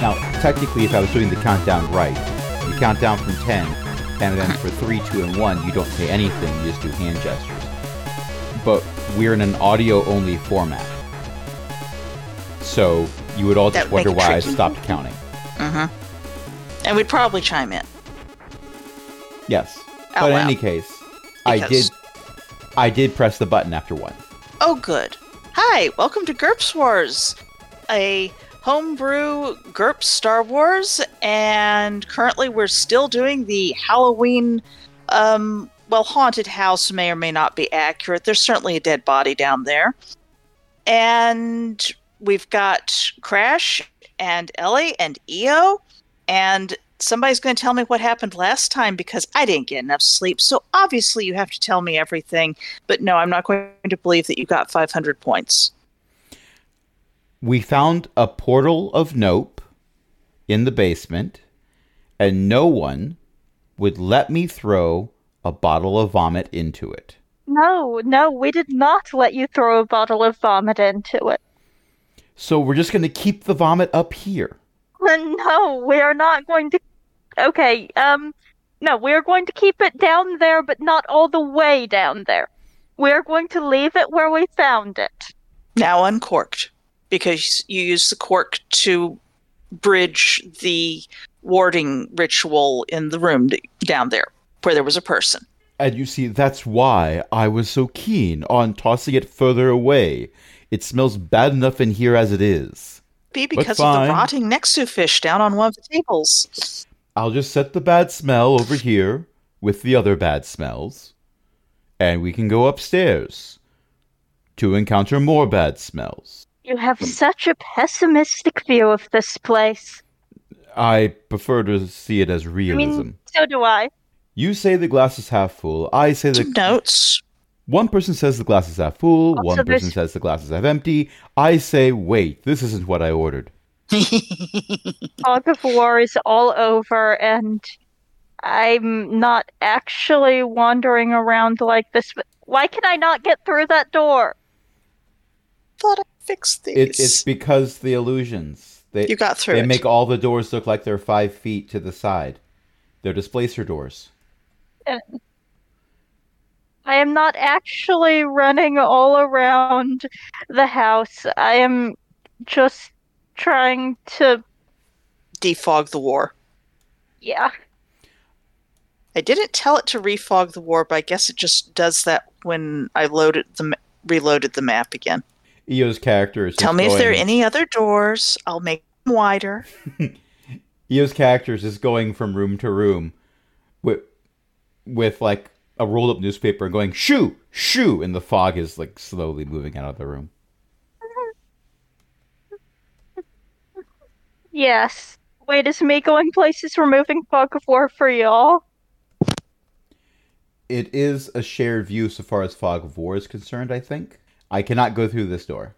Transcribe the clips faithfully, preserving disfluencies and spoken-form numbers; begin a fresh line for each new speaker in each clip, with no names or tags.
Now, technically, if I was doing the countdown right, you count down from ten, and then for three, two, and one, you don't say anything, you just do hand gestures. But we're in an audio-only format. So you would all just
That would
wonder
make it
why I
tricky.
stopped counting.
Mm-hmm. And we'd probably chime in.
Yes.
Out
But in
loud.
any case, I
Because-
did I did press the button after one.
Oh, good. Hi, welcome to GURPS Wars, a homebrew GURPS Star Wars, and currently we're still doing the Halloween, um, well, haunted house may or may not be accurate. There's certainly a dead body down there. And we've got Crash and Ellie and E O, and somebody's going to tell me what happened last time because I didn't get enough sleep. So obviously you have to tell me everything. But no, I'm not going to believe that you got five hundred points.
We found a portal of Nope in the basement, and no one would let me throw a bottle of vomit into it.
No, no, we did not let you throw a bottle of vomit into it.
So we're just going to keep the vomit up here.
No, we are not going to. Okay, um, no, we are going to keep it down there, but not all the way down there. We are going to leave it where we found it.
Now uncorked, because you use the cork to bridge the warding ritual in the room d- down there, where there was a person.
And you see, that's why I was so keen on tossing it further away. It smells bad enough in here as it is.
Be
But
because of
fine.
the rotting Nexu fish down on one of the tables.
I'll just set the bad smell over here with the other bad smells, and we can go upstairs to encounter more bad smells.
You have such a pessimistic view of this place.
I prefer to see it as
I
realism.
mean, so do I.
You say the glass is half full. I say
Some
the
notes.
one person says the glass is half full.
Also,
one person
there's-
says the glass is half empty. I say, wait, this isn't what I ordered.
Fog of War is all over, and I'm not actually wandering around like this. But why can I not get through that door?
Thought I fixed these.
It, it's because the illusions. They,
You got through
They
it.
make all the doors look like they're five feet to the side. They're displacer doors.
I am not actually running all around the house. I am just trying to.
Defog the war.
Yeah.
I didn't tell it to refog the war, but I guess it just does that when I loaded the ma- reloaded the map again.
Eo's character is
Tell
just
me if there are
going-
any other doors. I'll make them wider.
Eo's character is just going from room to room with, with like a rolled up newspaper and going, shoo, shoo, and the fog is like slowly moving out of the room.
Yes. Wait, is me going places removing Fog of War for y'all?
It is a shared view so far as Fog of War is concerned, I think. I cannot go through this door.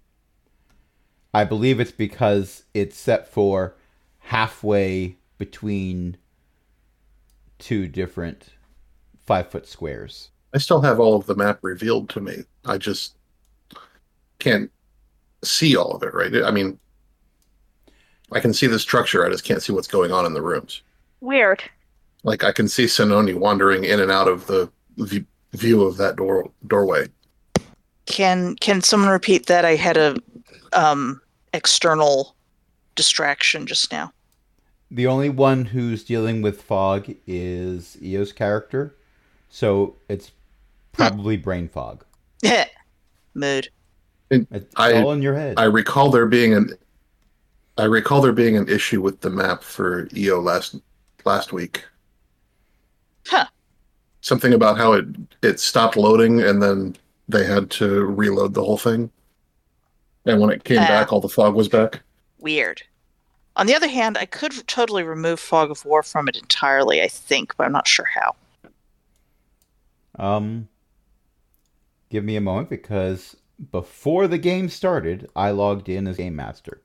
I believe it's because it's set for halfway between two different five-foot squares.
I still have all of the map revealed to me. I just can't see all of it, right? I mean, I can see the structure. I just can't see what's going on in the rooms.
Weird.
Like, I can see Sononi wandering in and out of the v- view of that door doorway.
Can can someone repeat that? I had a um, external distraction just now.
The only one who's dealing with fog is Eo's character, so it's probably brain fog.
Mood.
It's
I-
all in your head.
I recall there being an I recall there being an issue with the map for E O last last week.
Huh.
Something about how it it stopped loading and then they had to reload the whole thing. And when it came
Ah.
back, all the fog was back.
Weird. On the other hand, I could totally remove Fog of War from it entirely, I think, but I'm not sure how.
Um, give me a moment because before the game started, I logged in as Game Master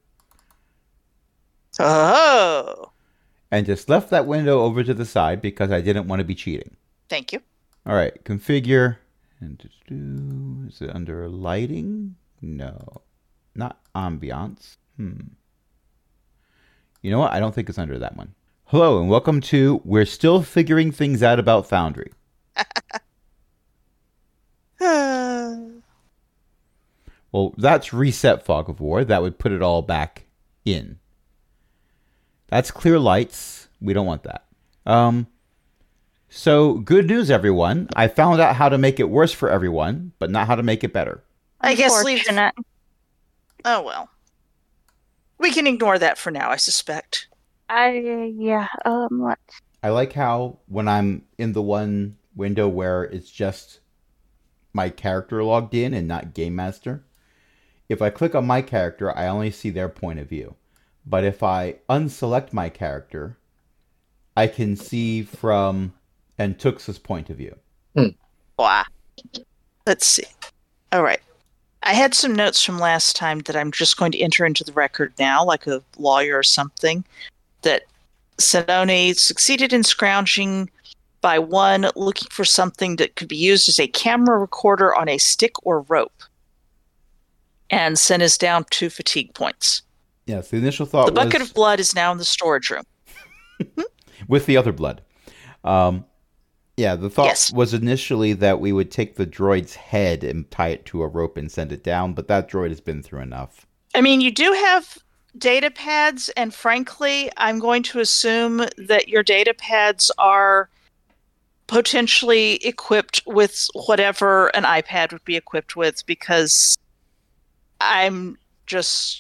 Oh,
and just left that window over to the side because I didn't want to be cheating.
thank you.
All right, configure. And do- Is it under lighting? No, not ambiance. Hmm. You know what? I don't think it's under that one. Hello, and welcome to We're Still Figuring Things Out About Foundry. Well, that's reset Fog of War. That would put it all back in. That's clear lights. We don't want that. Um, so, good news, everyone. I found out how to make it worse for everyone, but not how to make it better.
I guess leave.
Unfortunate.
Oh, well. We can ignore that for now, I suspect.
I, yeah, um, let's...
I like how when I'm in the one window where it's just my character logged in and not Game Master, if I click on my character, I only see their point of view. But if I unselect my character, I can see from Antuxa's point of view.
Hmm.
Wow. Let's see. All right. I had some notes from last time that I'm just going to enter into the record now, like a lawyer or something, that Senone succeeded in scrounging by one looking for something that could be used as a camera recorder on a stick or rope. And Sen is down two fatigue points.
Yes, the initial thought
The bucket
was...
of blood is now in the storage room.
with the other blood. Um, yeah, the thought
Yes.
was initially that we would take the droid's head and tie it to a rope and send it down, but that droid has been through enough.
I mean, you do have data pads, and frankly, I'm going to assume that your data pads are potentially equipped with whatever an iPad would be equipped with, because I'm just...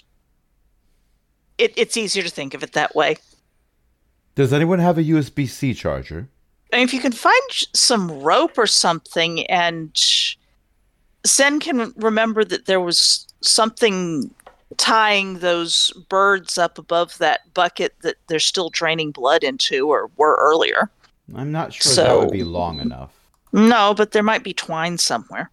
It, it's easier to think of it that way.
Does anyone have a U S B C charger?
I mean, if you can find some rope or something, and Sen can remember that there was something tying those birds up above that bucket that they're still draining blood into, or were earlier.
I'm not sure
So-
that would be long enough.
No, but there might be twine somewhere.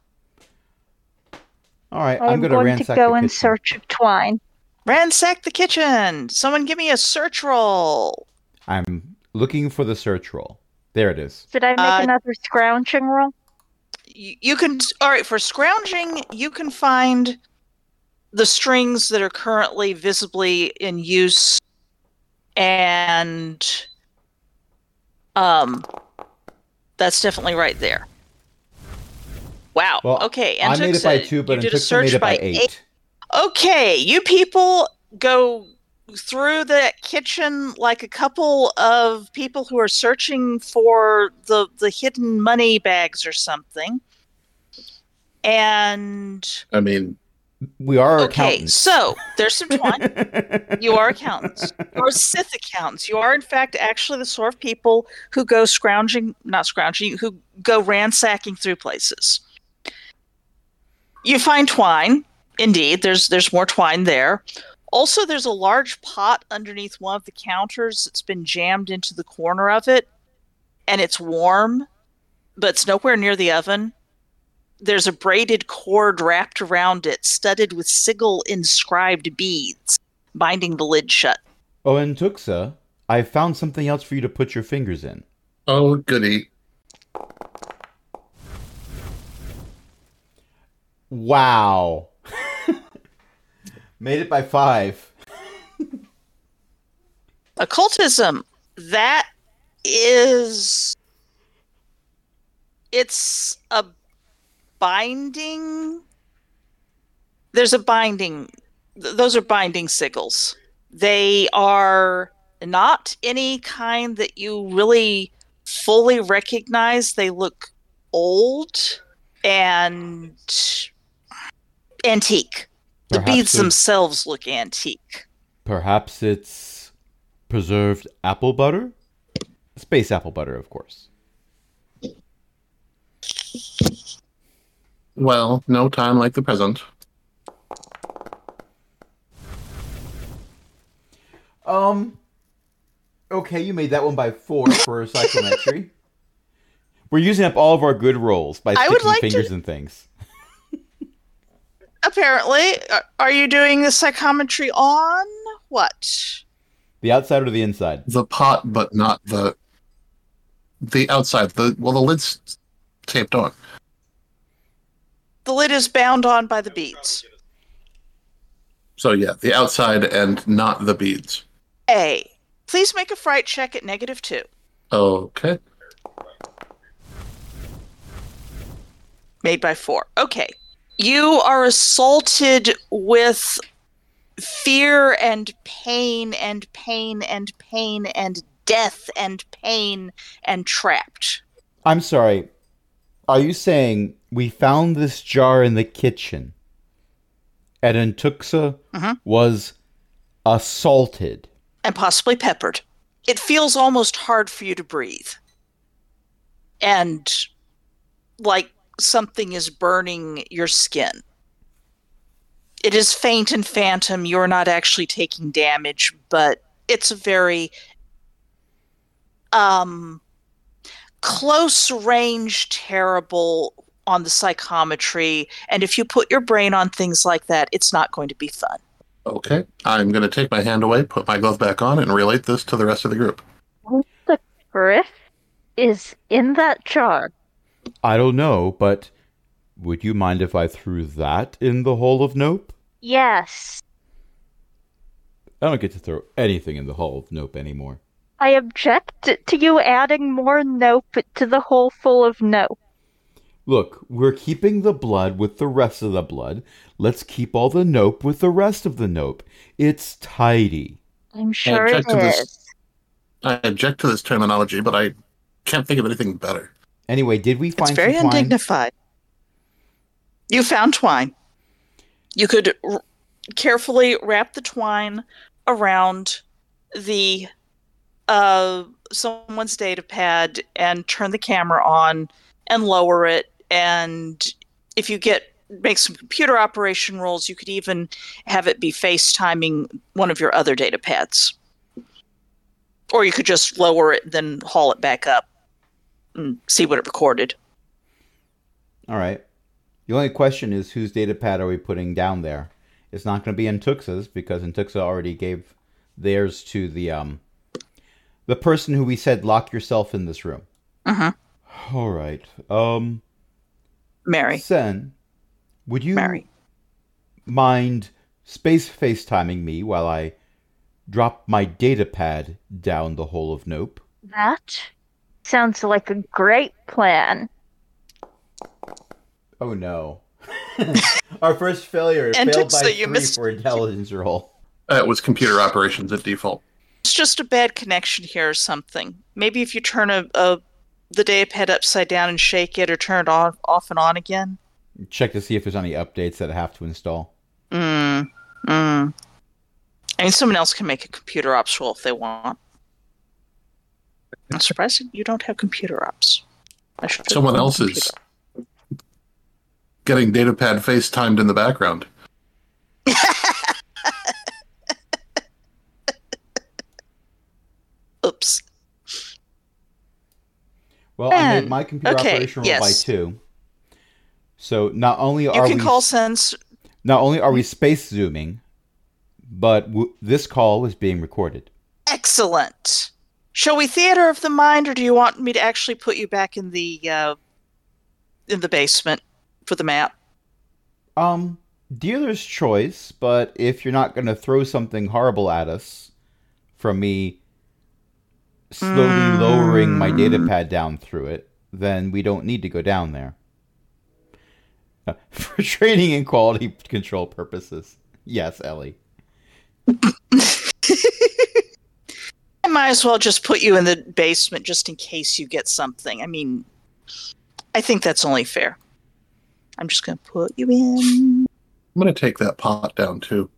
All right, I'm,
I'm
going to
going to
ransack
go
the
in
kitchen.
search of twine.
Ransack the kitchen! Someone give me a search roll!
I'm looking for the search roll. There it is.
Did I make
Uh,
another scrounging roll?
You, you can... Alright, for scrounging, you can find the strings that are currently visibly in use, and... Um... That's definitely right there. Wow.
Well,
okay,
I made it by two, but
you did a
Antuxa
search
made it by
by
eight.
Okay, you people go through the kitchen like a couple of people who are searching for the the hidden money bags or something. And
I mean,
We are
okay,
accountants.
so there's some twine. You are accountants. You are Sith accountants. You are, in fact, actually the sort of people who go scrounging, not scrounging, who go ransacking through places. You find twine. Indeed, there's there's more twine there. Also, there's a large pot underneath one of the counters that's been jammed into the corner of it, and it's warm, but it's nowhere near the oven. There's a braided cord wrapped around it, studded with sigil-inscribed beads, binding the lid shut.
Oh, Antuxa, I found something else for you to put your fingers in.
oh, goody.
Wow. Made it by five.
Occultism, that is... It's a binding... There's a binding... th- Those are binding sigils. They are not any kind that you really fully recognize. They look old and antique. The
Perhaps
beads
they're-
themselves look antique.
Perhaps it's preserved apple butter? Space apple butter, of course.
Well, no time like the present.
Um, okay, you made that one by four for psychometry. We're using up all of our good rolls by
I would
sticking
like to-
fingers in things.
Apparently. Are- Are you doing the psychometry on what?
The outside or the inside?
The pot, but not the the outside. The well, the lid's taped on.
The lid is bound on by the beads.
So yeah, the outside and not the beads.
A. Please make a fright check at negative two.
Okay.
Made by four. Okay. You are assaulted with fear and pain and pain and pain and death and pain and trapped.
I'm sorry. Are you saying we found this jar in the kitchen and Antuxa
Mhm.
was assaulted?
And possibly peppered. It feels almost hard for you to breathe. And like something is burning your skin. It is faint and phantom. You're not actually taking damage, but it's a very um, close range terrible on the psychometry. And if you put your brain on things like that, it's not going to be fun.
Okay. I'm going to take my hand away, put my glove back on, and relate this to the rest of the group.
The griff is in that jar.
I don't know, but would you mind if I threw that in the hole of Nope?
Yes.
I don't get to throw anything in the hole of Nope anymore.
I object to you adding more nope to the hole full of nope.
Look, we're keeping the blood with the rest of the blood. Let's keep all the Nope with the rest of the Nope. It's tidy.
I'm sure it
object to this.
is.
I object to this terminology, but I can't think of anything better.
Anyway, did we find
It's very
some twine?
undignified. You found twine. You could r- carefully wrap the twine around the uh, someone's data pad and turn the camera on and lower it. And if you get make some computer operation rolls, you could even have it be FaceTiming one of your other data pads. Or you could just lower it, then haul it back up and see what it recorded.
All right. The only question is whose data pad are we putting down there? It's not going to be Antuxa's because Antuxa already gave theirs to the um the person who we said lock yourself in this room.
Mm-hmm.
All right. Um,
Mary.
Sen, would you
Mary.
mind space FaceTiming me while I drop my data pad down the hole of Nope?
That sounds like a great plan.
Oh no. Our first failure
And
failed by
Tuxa, you
three
missed-
for intelligence roll.
That was computer operations at default.
It's just a bad connection here or something. Maybe if you turn a, a the data pad upside down and shake it or turn it on, off and on again.
Check to see if there's any updates that I have to install.
Mm. Mm. I mean, someone else can make a computer ops roll if they want. I'm surprised you don't have computer ops. I should have
Someone
done
else
computer.
is getting datapad FaceTimed in the background.
Oops.
Well, I
Ben,
made my computer
okay,
operation roll
yes.
by two. So not only
You
are
can
we
call Sense.
not only are we space zooming, but w- this call is being recorded.
Excellent. Shall we theater of the mind, or do you want me to actually put you back in the uh, in the basement for the map?
Um, dealer's choice, but if you're not going to throw something horrible at us from me slowly
Mm.
lowering my data pad down through it, then we don't need to go down there. Uh, For training and quality control purposes. Yes, Ellie.
I might as well just put you in the basement just in case you get something. I mean, I think that's only fair. I'm just going to put you in.
I'm going to take that pot down too.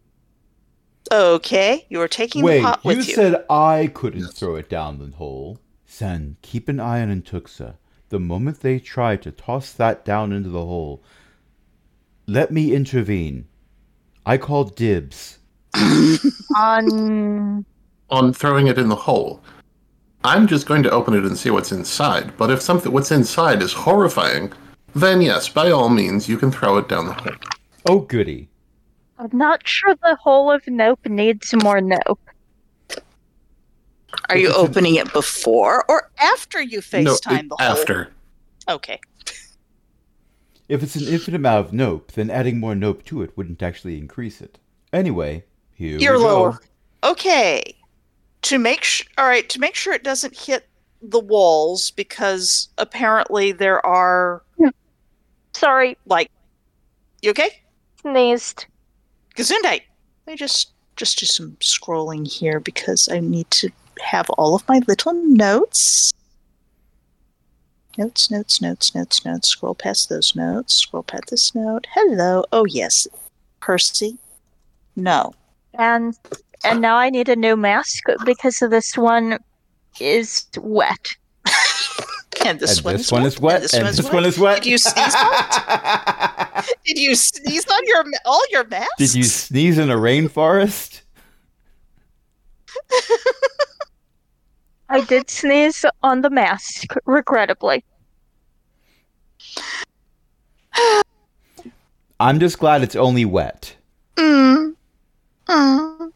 Okay, you are taking
Wait,
the pot
you
with you.
said I couldn't
Yes.
throw it down the hole. Sen, keep an eye on Antuxa. The moment they try to toss that down into the hole, let me intervene. I call dibs.
On
On throwing it in the hole. I'm just going to open it and see what's inside, but if something what's inside is horrifying, then yes, by all means, you can throw it down the hole.
Oh, goody.
I'm not sure the whole of nope needs more nope.
Are you
It's an-
opening it before or after you FaceTime
no,
the whole?
after.
Okay.
If it's an infinite amount of nope, then adding more nope to it wouldn't actually increase it. Anyway, here
You're
we go.
lower. Okay. to make sh- all right, to make sure it doesn't hit the walls, because apparently there are
Sorry,
like, you okay?
sneezed.
Gesundheit. Let me just just do some scrolling here because I need to have all of my little notes. Notes, notes, notes, notes, notes. Scroll past those notes. Scroll past this note. Hello. Oh yes, Percy. No.
And and now I need a new mask because this one is wet.
And this,
and
one,
this
is
one
wet.
is wet.
And this,
And
one's
this
wet.
one is wet.
Did you sneeze on it? Did you sneeze on your ma- all your masks?
Did you sneeze in a rainforest?
I did sneeze on the mask, regrettably.
I'm just glad it's only wet.
Mm. Mm.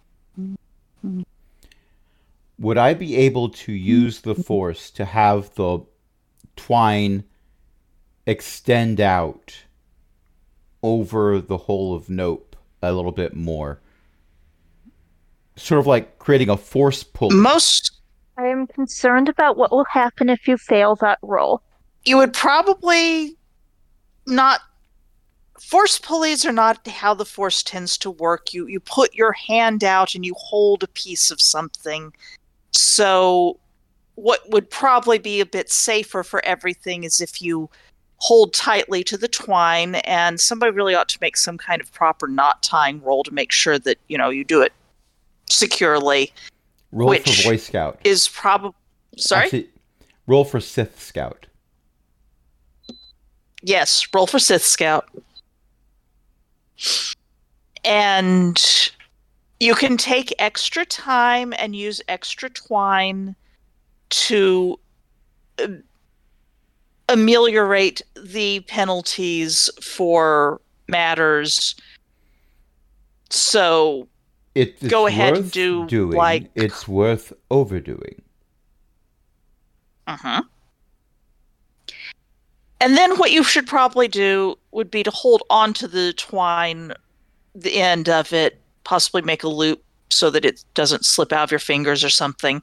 Would I be able to use the force to have the twine extend out over the whole of Nope a little bit more? Sort of like creating a force pull.
Most
I am concerned about what will happen if you fail that roll.
you would probably not. Force pulleys are not how the force tends to work. You you put your hand out and you hold a piece of something. So what would probably be a bit safer for everything is if you hold tightly to the twine, and somebody really ought to make some kind of proper knot tying roll to make sure that, you know, you do it securely.
Roll
which
for Boy Scout.
Is probably sorry?
Actually, roll for Sith Scout.
Yes, roll for Sith Scout. And you can take extra time and use extra twine to uh, ameliorate the penalties for matters. So
It, it's
go ahead and
worth
do,
doing.
like-
It's worth overdoing.
Uh-huh. And then what you should probably do would be to hold onto the twine, the end of it, possibly make a loop so that it doesn't slip out of your fingers or something,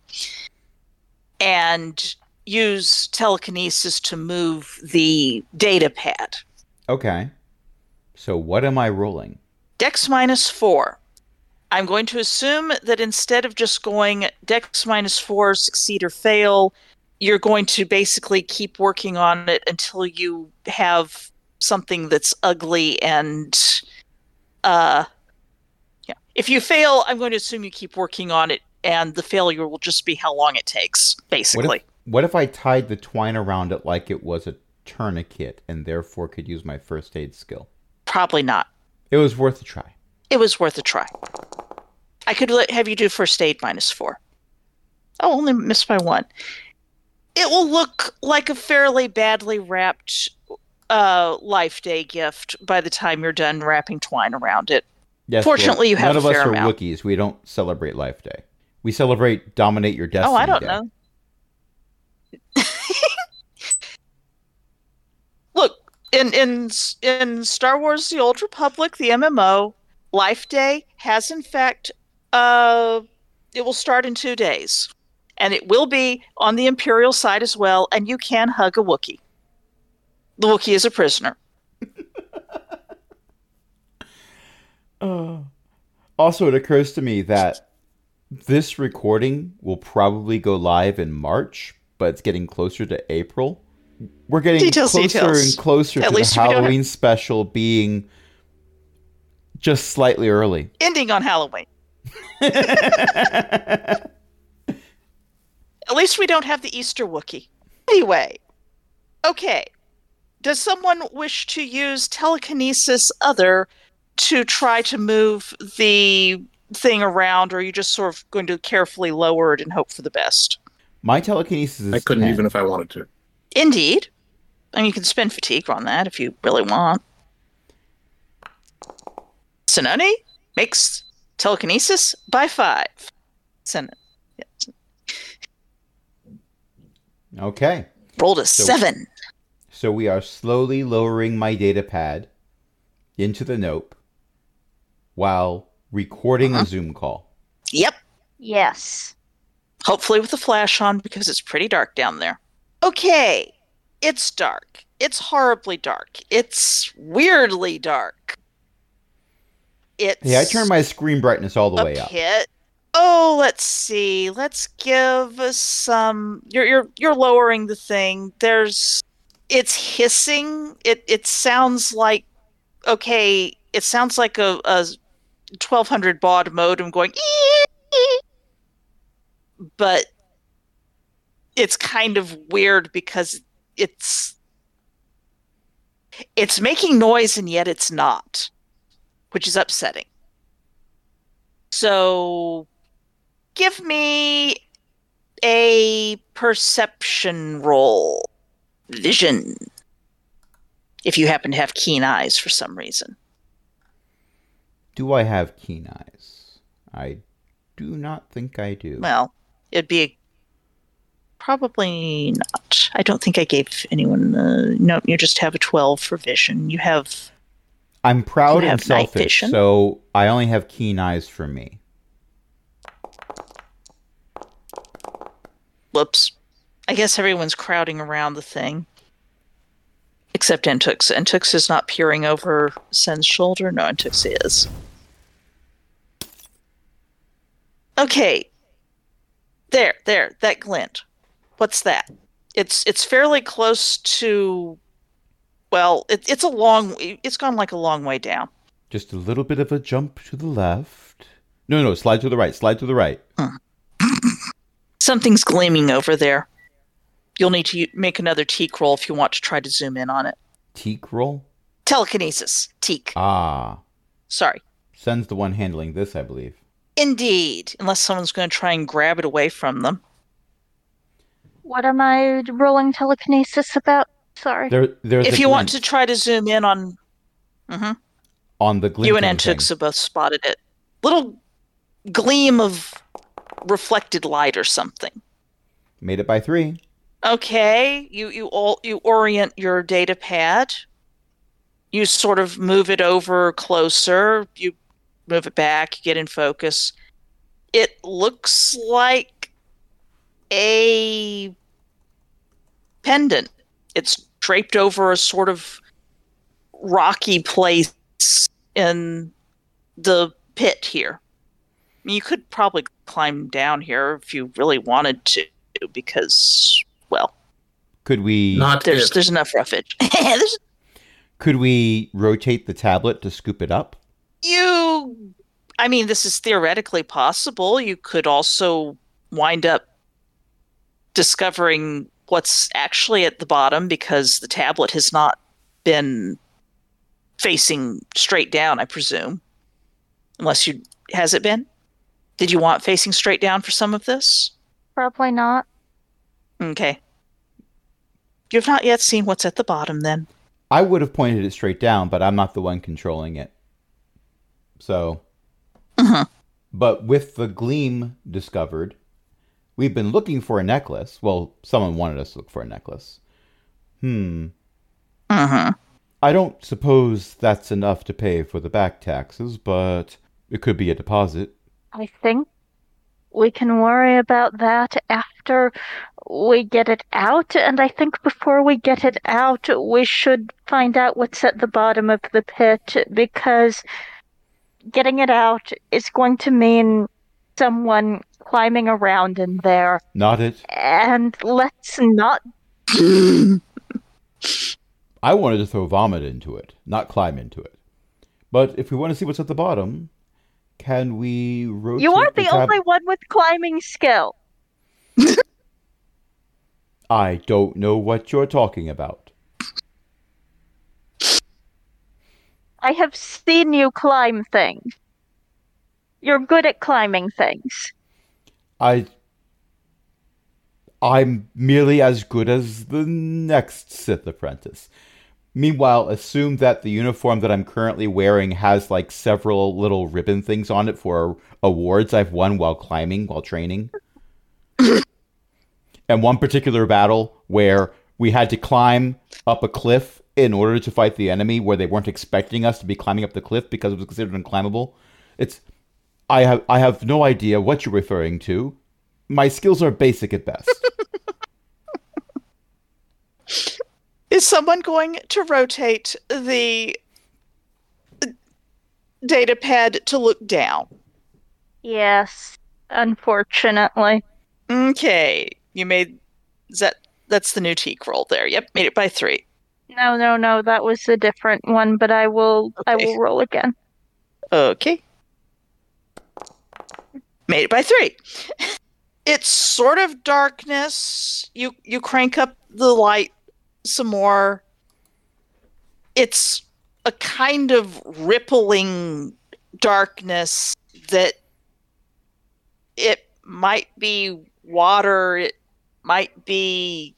and use telekinesis to move the data pad.
Okay. So what am I rolling?
Dex minus four. I'm going to assume that instead of just going Dex minus four, succeed or fail, you're going to basically keep working on it until you have something that's ugly and, uh, yeah. If you fail, I'm going to assume you keep working on it, and the failure will just be how long it takes, basically.
What if, what if I tied the twine around it like it was a tourniquet and therefore could use my first aid skill?
Probably not.
It was worth a try.
It was worth a try. I could let, have you do first aid minus four. Oh, only missed by one. It will look like a fairly badly wrapped uh, Life Day gift by the time you're done wrapping twine around it.
Yes,
Fortunately,
well,
you have
none
a
of
fair
us are
amount.
Wookiees. We don't celebrate Life Day. We celebrate Dominate Your Destiny
Oh, I don't
Day.
know. Look, in in in Star Wars: The Old Republic, the M M O, Life Day has in fact uh it will start in two days. And it will be on the Imperial side as well, and you can hug a Wookiee. The Wookiee is a prisoner.
Uh, also, it occurs to me that this recording will probably go live in March, but it's getting closer to April. We're getting
Details,
closer
details.
and closer
At
to
least
the
we don't
Halloween special being just slightly early.
Ending on Halloween. At least we don't have the Easter Wookiee. Anyway, okay. Does someone wish to use telekinesis other to try to move the thing around, or are you just sort of going to carefully lower it and hope for the best?
My telekinesis is
I couldn't
ten.
even if I wanted to.
Indeed. And you can spend fatigue on that if you really want. Senone makes telekinesis by five. Sen- yeah.
Okay.
Rolled a
So-
seven.
So we are slowly lowering my data pad into the Nope while recording
Uh-huh.
a Zoom call.
Yep.
Yes.
Hopefully with a flash on because it's pretty dark down there. Okay, it's dark. It's horribly dark. It's weirdly dark. It's
Hey, I turned my screen brightness all the
a
way up.
pit. Oh, let's see. Let's give us some. You're you're you're lowering the thing. There's. It's hissing. It it sounds like. Okay, it sounds like a, a twelve hundred baud modem going. But it's kind of weird because it's it's making noise and yet it's not, which is upsetting. So give me a perception roll. Vision. If you happen to have keen eyes for some reason.
Do I have keen eyes? I do not think I do.
Well, it'd be a, probably not. I don't think I gave anyone. Uh, no, you just have a twelve for vision. You have.
I'm proud
you
and
have night
selfish,
vision.
so I only have keen eyes for me.
Whoops. I guess everyone's crowding around the thing. Except Entux. Entux is not peering over Sen's shoulder. No, Entux is. Okay. There, there, that glint. What's that? It's it's fairly close to. Well, it, it's a long. It's gone like a long way down.
Just a little bit of a jump to the left. No, no, slide to the right. Slide to the right.
Hmm. Something's gleaming over there. You'll need to make another teak roll if you want to try to zoom in on it.
Teak roll?
Telekinesis. Teak.
Ah.
Sorry.
Sen's the one handling this, I believe.
Indeed. Unless someone's going to try and grab it away from them.
What am I rolling telekinesis about? Sorry.
There, there's
If
a
you want
glint
to try to zoom in on... Mm-hmm.
on the glint
You and
of the thing.
Entux have both spotted it. Little gleam of reflected light or something.
Made it by three.
Okay, you you all you orient your data pad. You sort of move it over closer. You move it back. You get in focus. It looks like a pendant. It's draped over a sort of rocky place in the pit here. I mean, you could probably climb down here if you really wanted to, because, well,
Could we
Not
there's
if.
there's enough roughage. There's,
could we rotate the tablet to scoop it up?
you, I mean, this is theoretically possible. You could also wind up discovering what's actually at the bottom because the tablet has not been facing straight down, I presume. Unless you, has it been? Did you want facing straight down for some of this?
Probably not.
Okay. You've not yet seen what's at the bottom, then.
I would have pointed it straight down, but I'm not the one controlling it. So,
Mhm.
but with the gleam discovered, we've been looking for a necklace. Well, someone wanted us to look for a necklace. Hmm.
Mm-hmm.
I don't suppose that's enough to pay for the back taxes, but it could be a deposit.
I think we can worry about that after we get it out, and I think before we get it out, we should find out what's at the bottom of the pit, because getting it out is going to mean someone climbing around in there,
Not it.
and let's not.
I wanted to throw vomit into it, not climb into it. But if we want to see what's at the bottom, can we rotate
You are the
tab-
only one with climbing skill.
I don't know what you're talking about.
I have seen you climb things. You're good at climbing things.
I... I'm merely as good as the next Sith apprentice. Meanwhile, assume that the uniform that I'm currently wearing has like several little ribbon things on it for awards I've won while climbing, while training. And one particular battle where we had to climb up a cliff in order to fight the enemy, where they weren't expecting us to be climbing up the cliff because it was considered unclimbable. It's, I have, I have no idea what you're referring to. My skills are basic at best.
Is someone going to rotate the data pad to look down?
Yes, unfortunately.
Okay. You made is that that's the new teak roll there. Yep, made it by three.
No, no, no, that was a different one, but I will I
Okay.
will roll again.
Okay. Made it by three. It's sort of darkness. You you crank up the light some more. It's a kind of rippling darkness that it might be water, it might be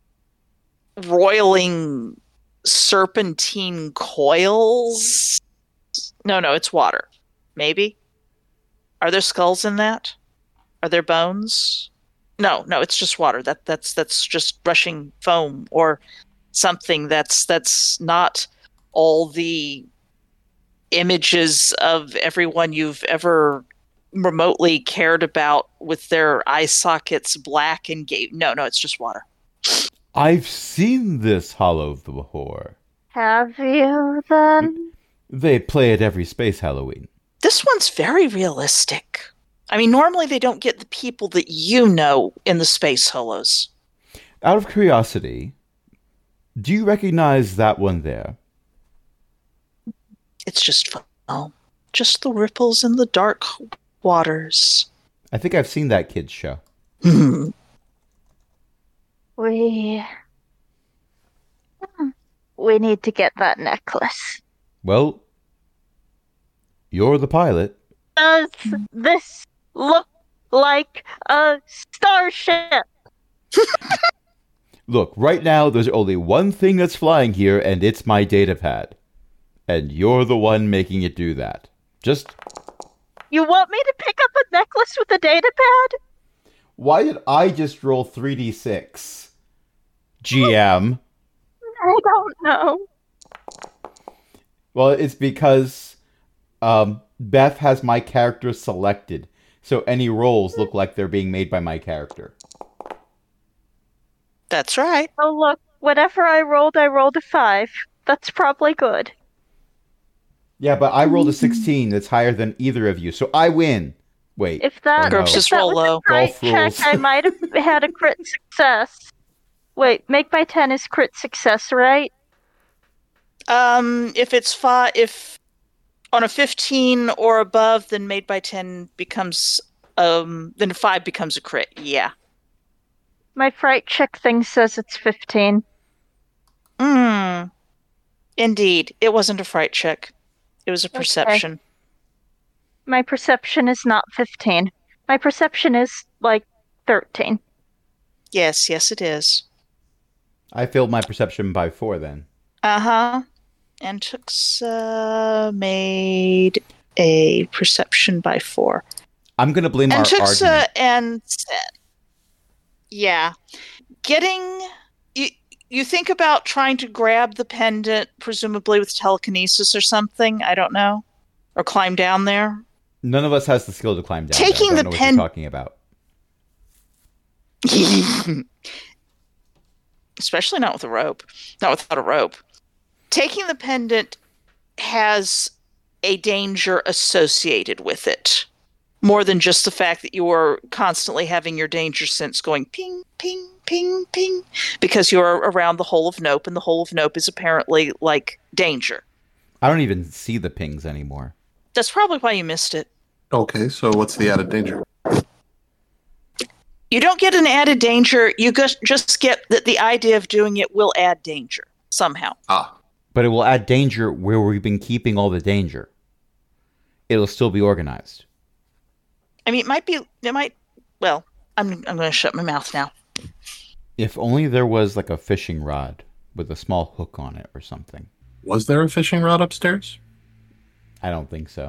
roiling serpentine coils. No, no, it's water. Maybe. Are there skulls in that? Are there bones? No, no, it's just water. That that's that's just rushing foam or something that's that's not all the images of everyone you've ever remotely cared about with their eye sockets black and gay. No, no, it's just water.
I've seen this Hollow before.
Have you then?
They play at every Space Halloween.
This one's very realistic. I mean, normally they don't get the people that you know in the space holos.
Out of curiosity, do you recognize that one there?
It's just foam. Just the ripples in the dark waters.
I think I've seen that kid's show.
We we need to get that necklace.
Well, you're the pilot.
Does this look like a starship?
Look, right now there's only one thing that's flying here, and it's my data pad. And you're the one making it do that. Just...
You want me to pick up a necklace with a data pad?
Why did I just roll three d six? G M.
I don't know.
Well, it's because um, Beth has my character selected, so any rolls look like they're being made by my character.
That's right.
Oh, look, whatever I rolled, I rolled a five. That's probably good.
Yeah, but I rolled a sixteen that's higher than either of you, so I win. Wait.
If that,
Oh, no.
if
Just
that
roll
was
low.
a crit
Golf
check,
rules.
I might have had a crit success. Wait, make by ten is crit success, right?
Um, if it's five, if on a fifteen or above, then made by ten becomes um, then five becomes a crit. Yeah.
My fright check thing says it's fifteen.
Hmm. Indeed, it wasn't a fright check. It was a
Okay.
perception.
My perception is not fifteen. My perception is like thirteen.
Yes, yes, it is.
I failed my perception by four then.
Uh huh. And Tuxa made a perception by four.
I'm going to blame
And
our
Tuxa
argument.
and yeah, getting you. You think about trying to grab the pendant, presumably with telekinesis or something. I don't know, or climb down there.
None of us has the skill to climb down.
Taking
there. I
the
don't know what
pen-
you're talking about.
Especially not with a rope. Not without a rope. Taking the pendant has a danger associated with it. More than just the fact that you are constantly having your danger sense going ping, ping, ping, ping, because you're around the whole of Nope, and the whole of Nope is apparently like danger.
I don't even see the pings anymore.
That's probably why you missed it.
Okay, so what's the added danger?
You don't get an added danger. You just just get that the idea of doing it will add danger somehow.
Ah,
But it will add danger where we've been keeping all the danger. It'll still be organized.
I mean, it might be. It might. Well, I'm. I'm going to shut my mouth now.
If only there was like a fishing rod with a small hook on it or something.
was there a fishing rod upstairs?
I don't think so.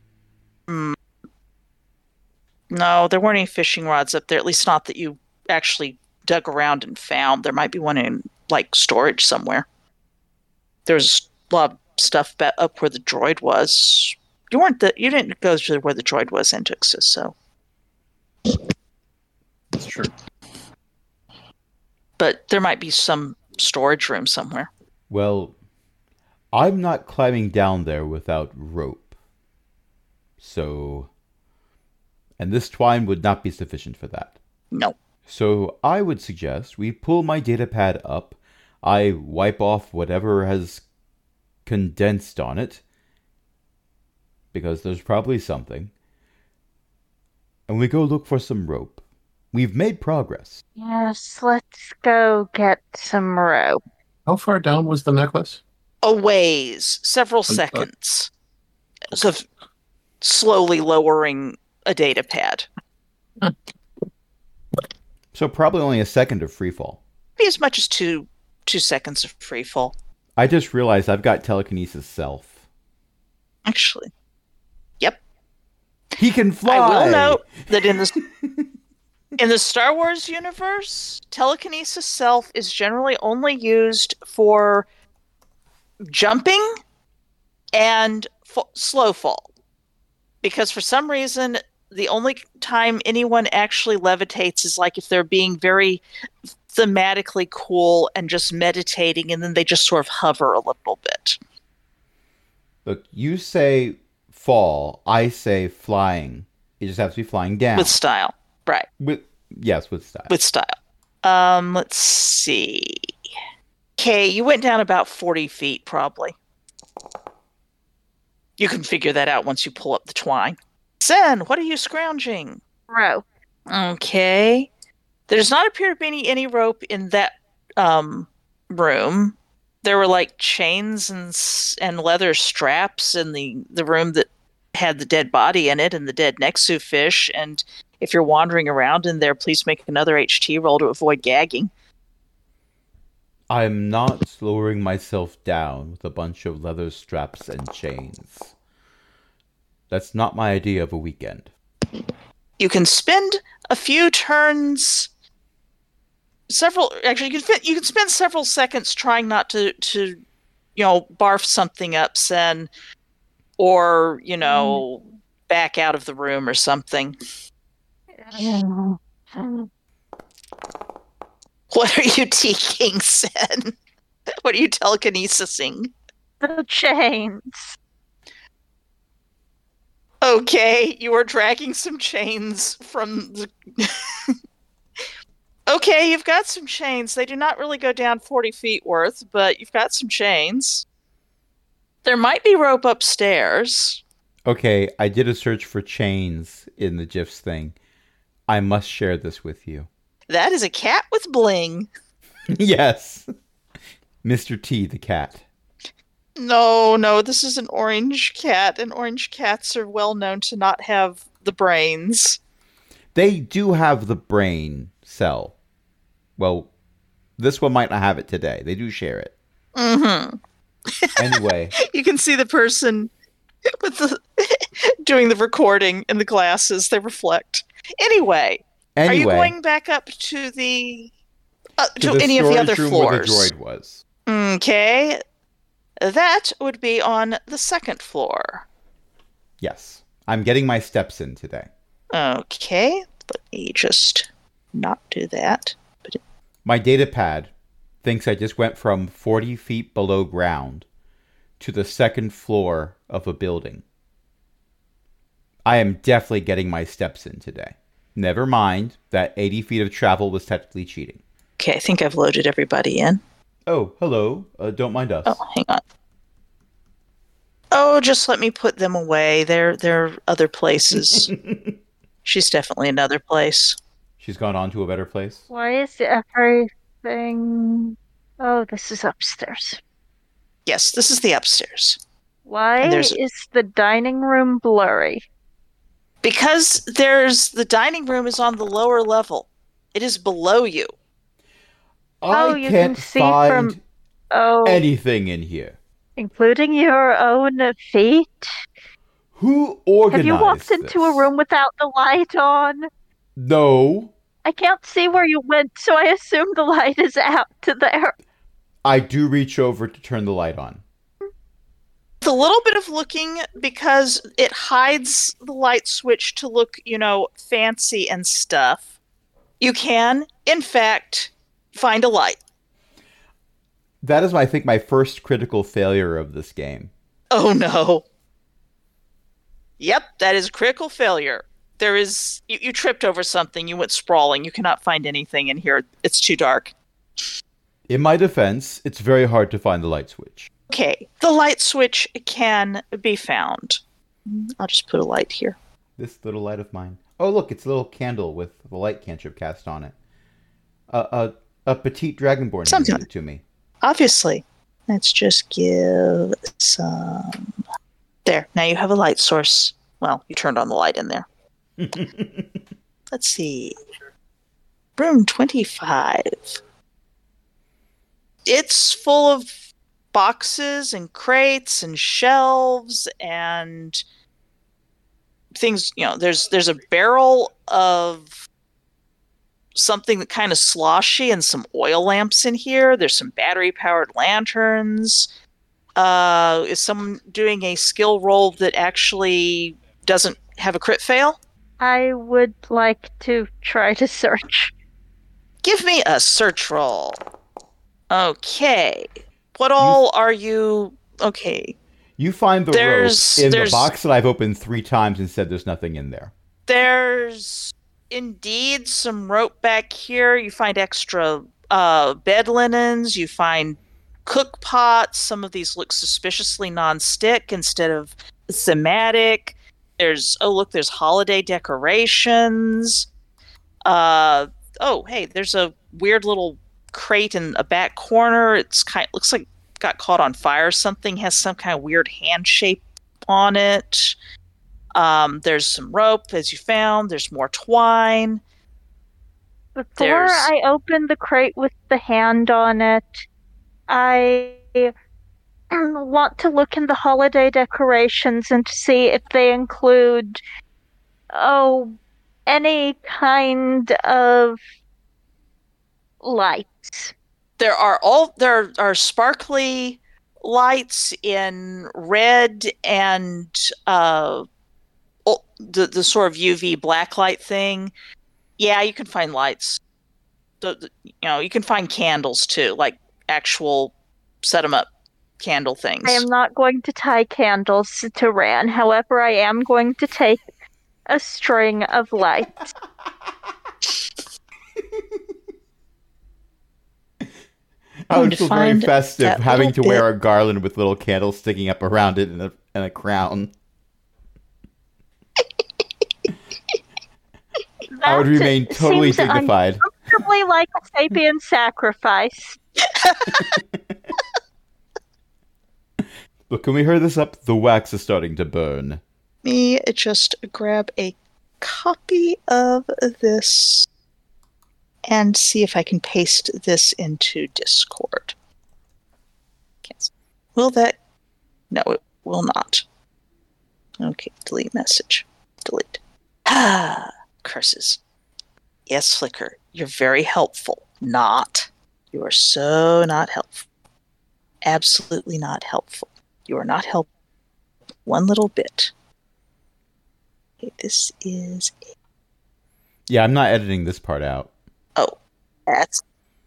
No, there weren't any fishing rods up there. At least not that you actually dug around and found. There might be one in like storage somewhere. There's a lot of stuff ba- up where the droid was. You weren't the. You didn't go to where the droid was, Entixis. So but there might be some storage room somewhere.
Well, I'm not climbing down there without rope. So, and this twine would not be sufficient for that.
No.
So I would suggest we pull my data pad up, I wipe off whatever has condensed on it, because there's probably something, and we go look for some rope. We've made progress.
Yes, let's go get some rope.
How far down was the necklace?
A ways, several seconds. So slowly lowering a data pad.
So probably only a second of free fall.
Be as much as two two seconds of free fall.
I just realized I've got telekinesis self.
Actually. Yep.
He can fly!
I will note that in the in the Star Wars universe, telekinesis self is generally only used for jumping and f- slow fall. Because for some reason, the only time anyone actually levitates is like if they're being very thematically cool and just meditating, and then they just sort of hover a little bit.
Look, you say fall, I say flying. You just have to be flying down.
With style. Right.
With yes, with style.
With style. Um, let's see. Okay, you went down about forty feet, probably. You can figure that out once you pull up the twine. Sen, what are you scrounging?
Rope.
Okay. There does not appear to be any, any rope in that um, room. There were like chains and and leather straps in the, the room that had the dead body in it and the dead Nexu fish. And if you're wandering around in there, please make another H T roll to avoid gagging.
I'm not lowering myself down with a bunch of leather straps and chains. That's not my idea of a weekend.
You can spend a few turns, several, actually, you can, you can spend several seconds trying not to, to, you know, barf something up, Sen, or, you know, mm. back out of the room or something. What are you taking, Sen? What are you telekinesising?
The chains.
Okay, you are dragging some chains from the... Okay, you've got some chains. They do not really go down forty feet worth, but you've got some chains. There might be rope upstairs.
Okay, I did a search for chains in the GIFs thing. I must share this with you.
That is a cat with bling.
Yes. Mister T, the cat.
No, no, this is an orange cat, and orange cats are well known to not have the brains.
They do have the brain cell. Well, this one might not have it today. They do share it.
Mm-hmm.
Anyway.
You can see the person with the doing the recording in the glasses. They reflect. Anyway.
Anyway,
are you going back up to the uh, to,
to the
any of the other
room
floors?
Where the droid was.
Okay, that would be on the second floor.
Yes, I'm getting my steps in today.
Okay, let me just not do that. But it...
My data pad thinks I just went from forty feet below ground to the second floor of a building. I am definitely getting my steps in today. Never mind that eighty feet of travel was technically cheating.
Okay, I think I've loaded everybody in.
Oh, hello. Uh, don't mind us.
Oh, hang on. Oh, just let me put them away. They're, they're other places. She's definitely another place.
She's gone on to a better place?
Why is everything... Oh, this is upstairs.
Yes, this is the upstairs.
Why is the dining room blurry?
Because there's the dining room is on the lower level. It is below you.
I
oh, you
can't
can see
find
from oh,
anything in here.
Including your own feet?
Who organized
Have you walked
this?
into a room without the light on?
No.
I can't see where you went, so I assume the light is out to there.
I do reach over to turn the light on.
With a little bit of looking, because it hides the light switch to look, you know, fancy and stuff, you can, in fact, find a light.
That is, I think, my first critical failure of this game.
Oh no. Yep, that is critical failure. There is you, you tripped over something, you went sprawling, you cannot find anything in here. It's too dark.
In my defense, it's very hard to find the light switch.
Okay, the light switch can be found. I'll just put a light here.
This little light of mine. Oh, look, it's a little candle with the light cantrip cast on it. Uh, a, a petite dragonborn
Something.
handed it to me.
Obviously. Let's just give some... There, now you have a light source. Well, you turned on the light in there. Let's see. Room twenty-five. It's full of boxes and crates and shelves and things, you know, there's there's a barrel of something that kind of sloshy and some oil lamps in here. There's some battery powered lanterns. Uh, is someone doing a skill roll that actually doesn't have a crit fail?
I would like to try to search.
Give me a search roll. Okay. What all are you... Okay.
You find the
There's-
rope in
there's-
the box that I've opened three times and said there's nothing in there.
There's indeed some rope back here. You find extra uh, bed linens. You find cook pots. Some of these look suspiciously non-stick instead of thematic. There's, oh look, there's holiday decorations. Uh, oh, hey, there's a weird little crate in a back corner. It's kind looks like it got caught on fire or something. Has some kind of weird hand shape on it. Um, there's some rope, as you found. There's more twine.
Before
There's-
I open the crate with the hand on it, I want to look in the holiday decorations and see if they include, oh, any kind of lights.
There are all there are sparkly lights in red and uh, oh, the the sort of U V black light thing. Yeah, you can find lights. The, the- you know, you can find candles too, like actual set 'em up candle things.
I am not going to tie candles to Ran. However, I am going to take a string of lights.
I
Going
would
to
feel very
find
festive
that
having
little
to wear
bit.
a garland with little candles sticking up around it and a, and a crown. I would
That
remain totally
seems
dignified.
uncomfortably like a sapien sacrifice.
Look, can we hurry this up? The wax is starting to burn.
Me just grab a copy of this and see if I can paste this into Discord. Cancel. Will that? No, it will not. Okay, delete message. Delete. Ah, curses. Yes, Flicker, you're very helpful. Not. You are so not helpful. Absolutely not helpful. You are not helpful one little bit. Okay, this is
Yeah, I'm not editing this part out.
oh, that's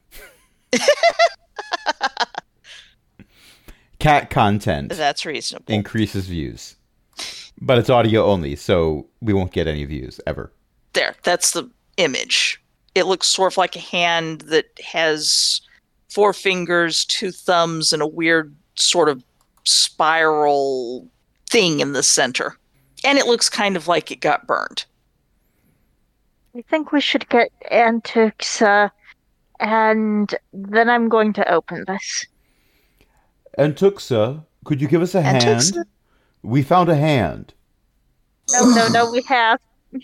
Cat content
that's reasonable.
increases views. But it's audio only, so we won't get any views ever.
There, that's the image. It looks sort of like a hand that has four fingers, two thumbs, and a weird sort of spiral thing in the center. And it looks kind of like it got burned.
I think we should get Antuxa, and then I'm going to open this.
And Tuxa, could you give us a hand?
Antuxa?
We found a hand.
No, no, no, we have.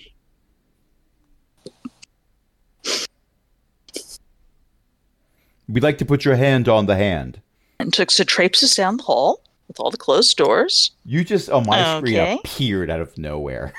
We'd like to put your hand on the hand.
And Tuxa traipses down the hall with all the closed doors.
You just, on my
Okay.
screen, appeared out of nowhere.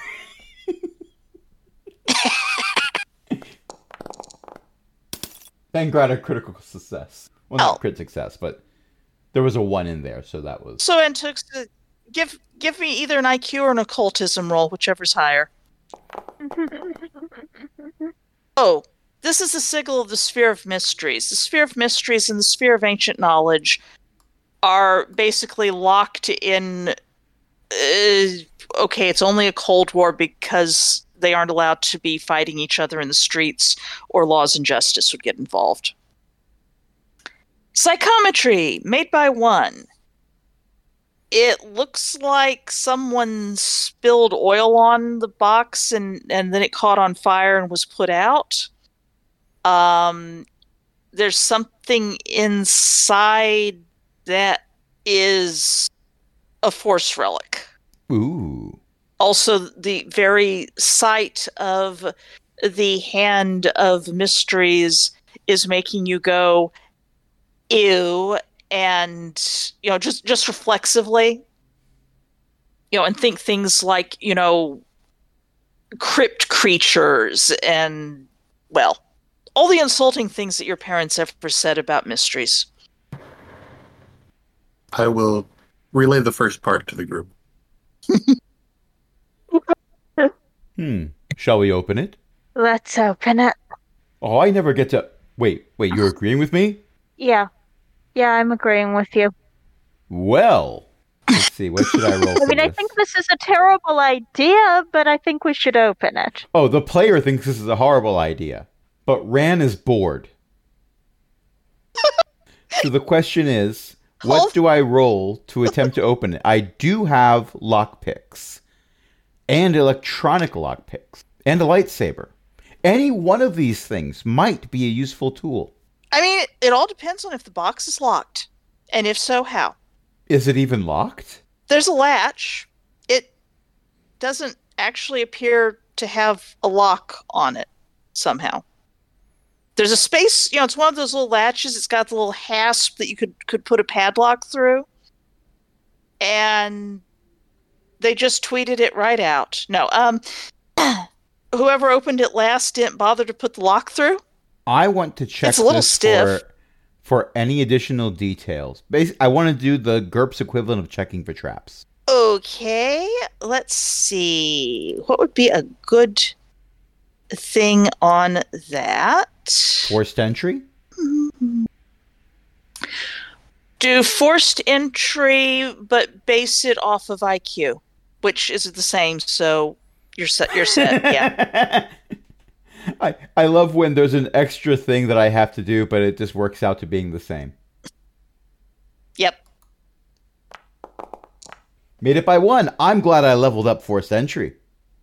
Thank God, a critical success. Well, not
Oh.
crit success, but there was a one in there, so that was...
So, Antuxa, give give me either an I Q or an occultism roll, whichever's higher. Oh, this is the sigil of the Sphere of Mysteries. The Sphere of Mysteries and the Sphere of Ancient Knowledge are basically locked in. Uh, okay, it's only a Cold War because they aren't allowed to be fighting each other in the streets, or laws and justice would get involved. Psychometry, made by one. It looks like someone spilled oil on the box and, and then it caught on fire and was put out. Um, there's something inside that is a Force relic.
Ooh.
Also, the very sight of the Hand of Mysteries is making you go, ew, and, you know, just, just reflexively, you know, and think things like, you know, crypt creatures and, well, all the insulting things that your parents ever said about mysteries.
I will relay the first part to the group.
Hmm. Shall we open it?
Let's open it.
Oh, I never get to... Wait, wait, you're agreeing with me?
Yeah. Yeah, I'm agreeing with you.
Well, let's see, what should I roll
I
for
mean, I
this?
think this is a terrible idea, but I think we should open it.
Oh, the player thinks this is a horrible idea, but Ran is bored. So the question is, what do I roll to attempt to open it? I do have lockpicks, and electronic lockpicks, and a lightsaber. Any one of these things might be a useful tool.
I mean, it, it all depends on if the box is locked, and if so, how.
Is it even locked?
There's a latch. It doesn't actually appear to have a lock on it somehow. There's a space, you know, it's one of those little latches. It's got the little hasp that you could, could put a padlock through. And they just tweeted it right out. No, um, whoever opened it last didn't bother to put the lock through.
I want to check
It's a little
this
stiff.
for for any additional details. Bas- I want to do the GURPS equivalent of checking for traps.
Okay, let's see. What would be a good thing on that?
Forced entry?
Do forced entry, but base it off of I Q, which is the same. So you're set. You're set. Yeah.
I, I love when there's an extra thing that I have to do, but it just works out to being the same.
Yep.
Made it by one. I'm glad I leveled up forced entry.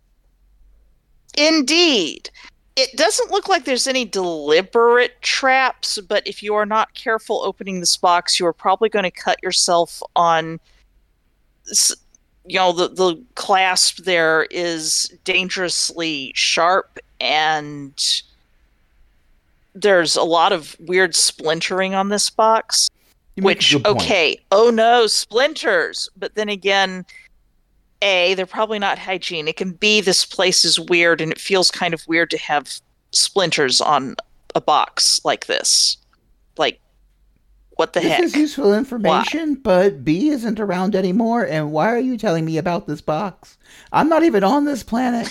Indeed. It doesn't look like there's any deliberate traps, but if you are not careful opening this box, you are probably going to cut yourself on, you know, the, the clasp there is dangerously sharp, and there's a lot of weird splintering on this box.
You make a
Which,
good point.
okay, oh no, splinters. But then again, A, they're probably not hygienic, and B, this place is weird, and it feels kind of weird to have splinters on a box like this. Like, what the
This
heck?
is useful information, but B isn't around anymore, and why are you telling me about this box? I'm not even on this planet.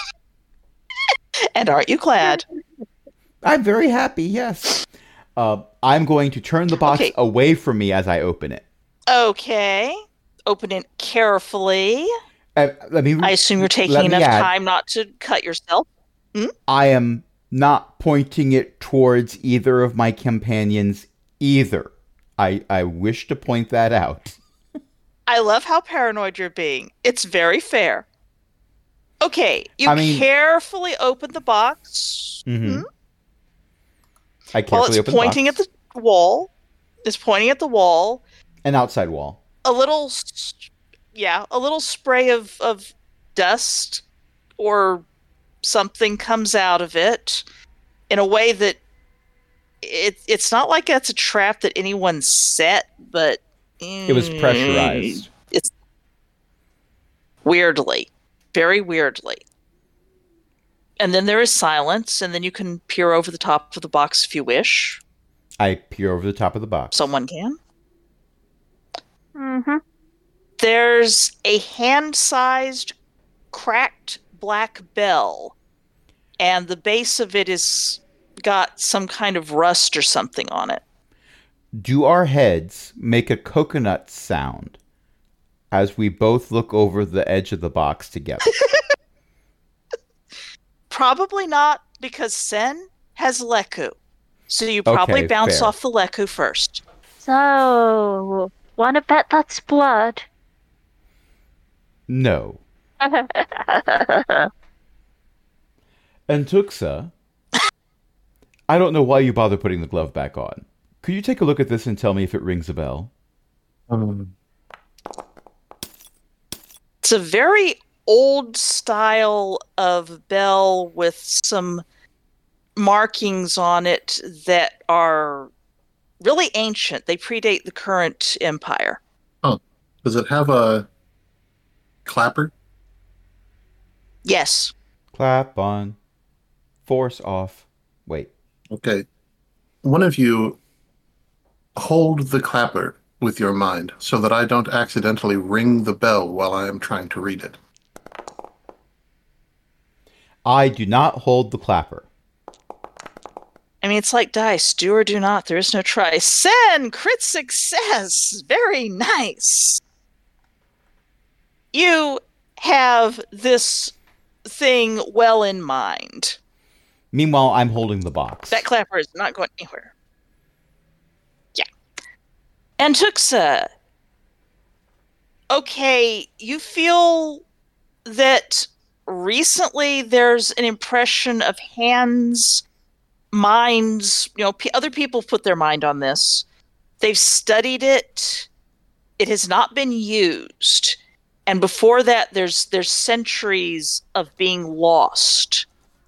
And aren't you glad?
I'm very happy, yes. Uh, I'm going to turn the box
Okay.
away from me as I open it.
Okay. Open it carefully.
Uh, let me,
I assume you're taking
let me
enough
add,
time not to cut yourself.
I am not pointing it towards either of my companions either. I, I wish to point that out.
I love how paranoid you're being. It's very fair. Okay, you
I mean-
carefully open the box.
Mm-hmm. I
While
carefully
it's
open the
pointing
box.
at the wall. It's pointing at the wall.
An outside wall.
A little, s- yeah, a little spray of, of dust or something comes out of it in a way that it, it's not like that's a trap that anyone set, but
It was pressurized.
It's weirdly, very weirdly. And then there is silence, and then you can peer over the top of the box if you wish.
I peer over the top of the box.
Someone can.
Mm-hmm.
There's a hand-sized, cracked black bell, and the base of it is got some kind of rust or something on it.
Do our heads make a coconut sound as we both look over the edge of the box together?
Probably not, because Sen has Leku. So you probably
Okay,
bounce
fair.
off the Leku first.
So, wanna bet that's blood?
No. And Tuxa, I don't know why you bother putting the glove back on. Could you take a look at this and tell me if it rings a bell?
Um,
It's a very old style of bell with some markings on it that are really ancient. They predate the current empire.
does it have a clapper?
Yes.
Clap on. Force off. Wait.
Okay. One of you hold the clapper with your mind so that I don't accidentally ring the bell while I am trying to read it.
I do not hold the clapper.
I mean, it's like dice. Do or do not. There is no try. Sen! Crit success! Very nice. You have this thing well in mind.
Meanwhile, I'm holding the box.
That clapper is not going anywhere. Yeah. And Tuxa. Okay, you feel that recently there's an impression of hands, minds, you know, p- other people put their mind on this. They've studied it. It has not been used. And before that, there's there's centuries of being lost.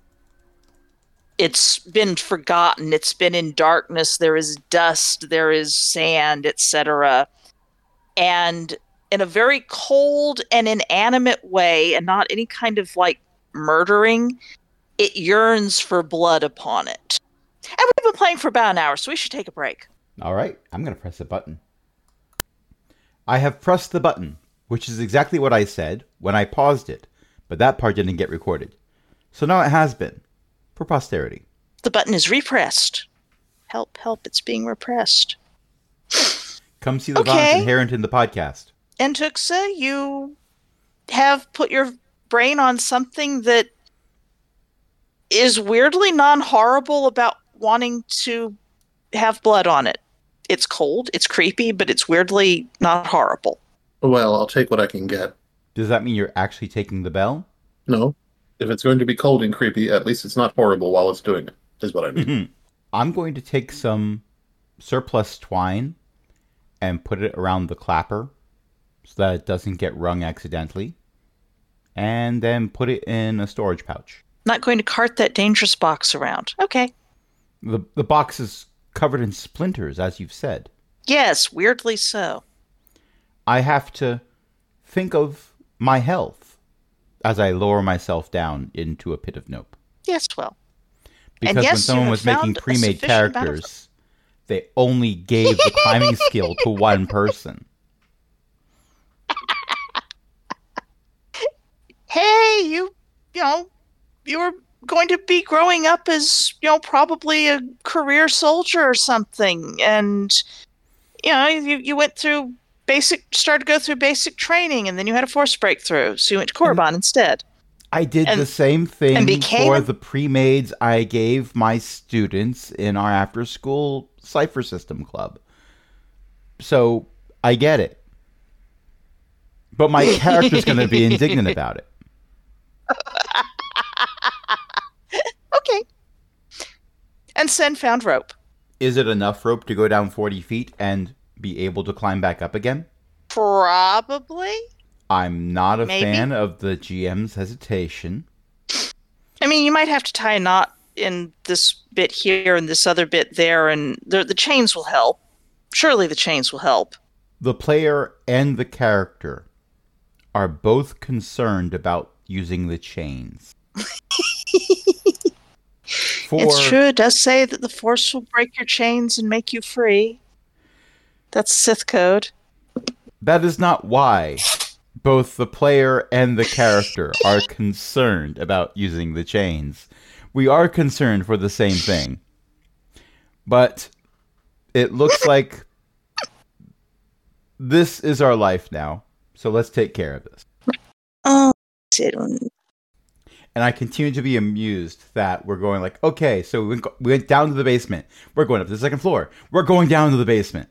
It's been forgotten. It's been in darkness. There is dust. There is sand, et cetera. And in a very cold and inanimate way, and not any kind of like murdering, it yearns for blood upon it. And we've been playing for about an hour, so we should take a break.
All right, I'm going to press a button. I have pressed the button, which is exactly what I said when I paused it, but that part didn't get recorded. So now it has been, for posterity.
The button is repressed. Help, help, it's being repressed.
Come see the
Okay.
violence inherent in the podcast.
And Tuxa, you have put your brain on something that is weirdly non-horrible about wanting to have blood on it. It's cold, it's creepy, but it's weirdly not horrible.
Well, I'll take what I can get.
Does that mean you're actually taking the bell?
No. If it's going to be cold and creepy, at least it's not horrible while it's doing it, is what I mean.
I'm going to take some surplus twine and put it around the clapper so that it doesn't get wrung accidentally, and then put it in a storage pouch.
Not going to cart that dangerous box around. Okay.
The, the box is covered in splinters, as you've said.
Yes, weirdly so.
I have to think of my health as I lower myself down into a pit of nope.
Yes, well.
Because
And yes,
when someone
you
was
have
making
found a
pre-made
sufficient amount of
characters, they only gave the climbing skill to one person.
Hey, you, you know, you were going to be growing up as, you know, probably a career soldier or something. And, you know, you, you went through basic, started to go through basic training, and then you had a force breakthrough. So you went to Korriban instead.
I did
And-
the same thing
and became
for
a-
the pre-mades I gave my students in our after-school Cypher System Club. So, I get it. But my character's going to be indignant about it.
Okay. And Sen found rope.
Is it enough rope to go down forty feet and be able to climb back up again?
Probably.
I'm not a
Maybe.
fan of the G M's hesitation.
I mean, you might have to tie a knot in this bit here and this other bit there, and the, the chains will help. Surely the chains will help.
The player and the character are both concerned about using the chains. For,
It's true. It does say that the Force will break your chains and make you free. That's Sith code.
That is not why both the player and the character are concerned about using the chains. We are concerned for the same thing. But it looks like this is our life now. So let's take care of this.
Oh, sit on.
And I continue to be amused that we're going like, okay, so we went, we went down to the basement. We're going up to the second floor. We're going down to the basement.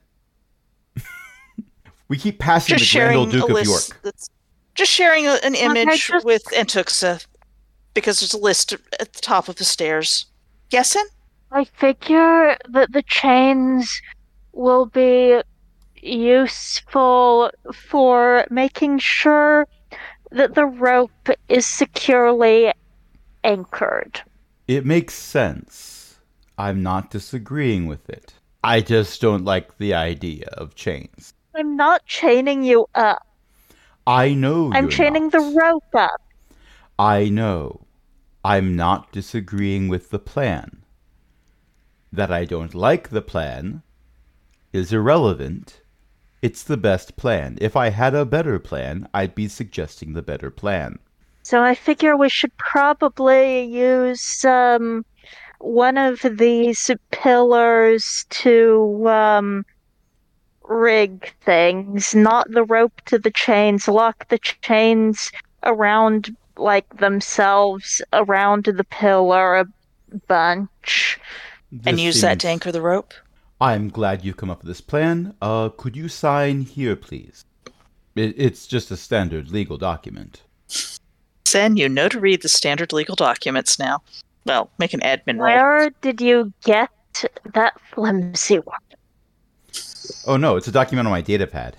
We keep passing
Just
the Grand Old
sharing
Duke
a
of
list
York.
that's- Just sharing a, an
I
image
just-
with Antuxa, because there's a list at the top of the stairs. Guessing?
I figure that the chains will be useful for making sure that the rope is securely anchored.
It makes sense. I'm not disagreeing with it. I just don't like the idea of chains.
I'm not chaining you up.
I know
I'm
you're
chaining
not.
the rope up.
I know. I'm not disagreeing with the plan. That I don't like the plan is irrelevant. It's the best plan. If I had a better plan, I'd be suggesting the better plan.
So I figure we should probably use um one of these pillars to um rig things, not the rope to the chains, lock the ch- chains around like themselves around the pillar a bunch.
And
This
use that to
seems-
anchor the rope?
I'm glad you've come up with this plan. Uh, could you sign here, please? It, it's just a standard legal document.
Sen, you know to read the standard legal documents now. Well, make an admin roll.
Where did you get that flimsy one?
Oh no, it's a document on my data pad.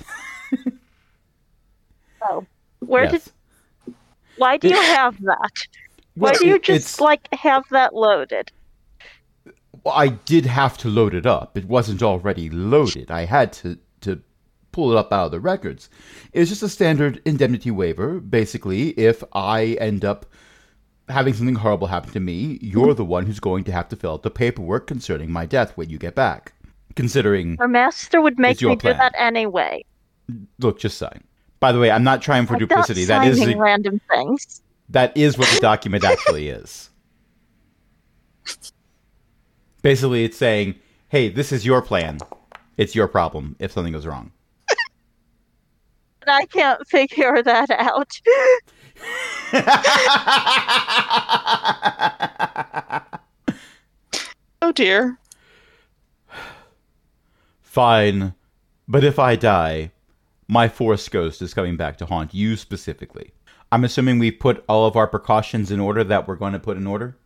Where
Yes.
did why do you have that? Why
Well,
do you
it-
just
it's-
like have that loaded?
Well, I did have to load it up. It wasn't already loaded. I had to, to pull it up out of the records. It's just a standard indemnity waiver. Basically, if I end up having something horrible happen to me, you're the one who's going to have to fill out the paperwork concerning my death when you get back. Considering,
Our master would make
It's your
me do
plan.
that anyway.
look, just sign. By the way, I'm not trying for
I'm
duplicity.
not
That is
signing
a-
random things.
that is what the document actually is. Basically, it's saying, hey, this is your plan. It's your problem if something goes wrong.
But I can't figure that out.
Oh dear.
Fine. But if I die, my Force Ghost is coming back to haunt you specifically. I'm assuming we put all of our precautions in order that we're going to put in order?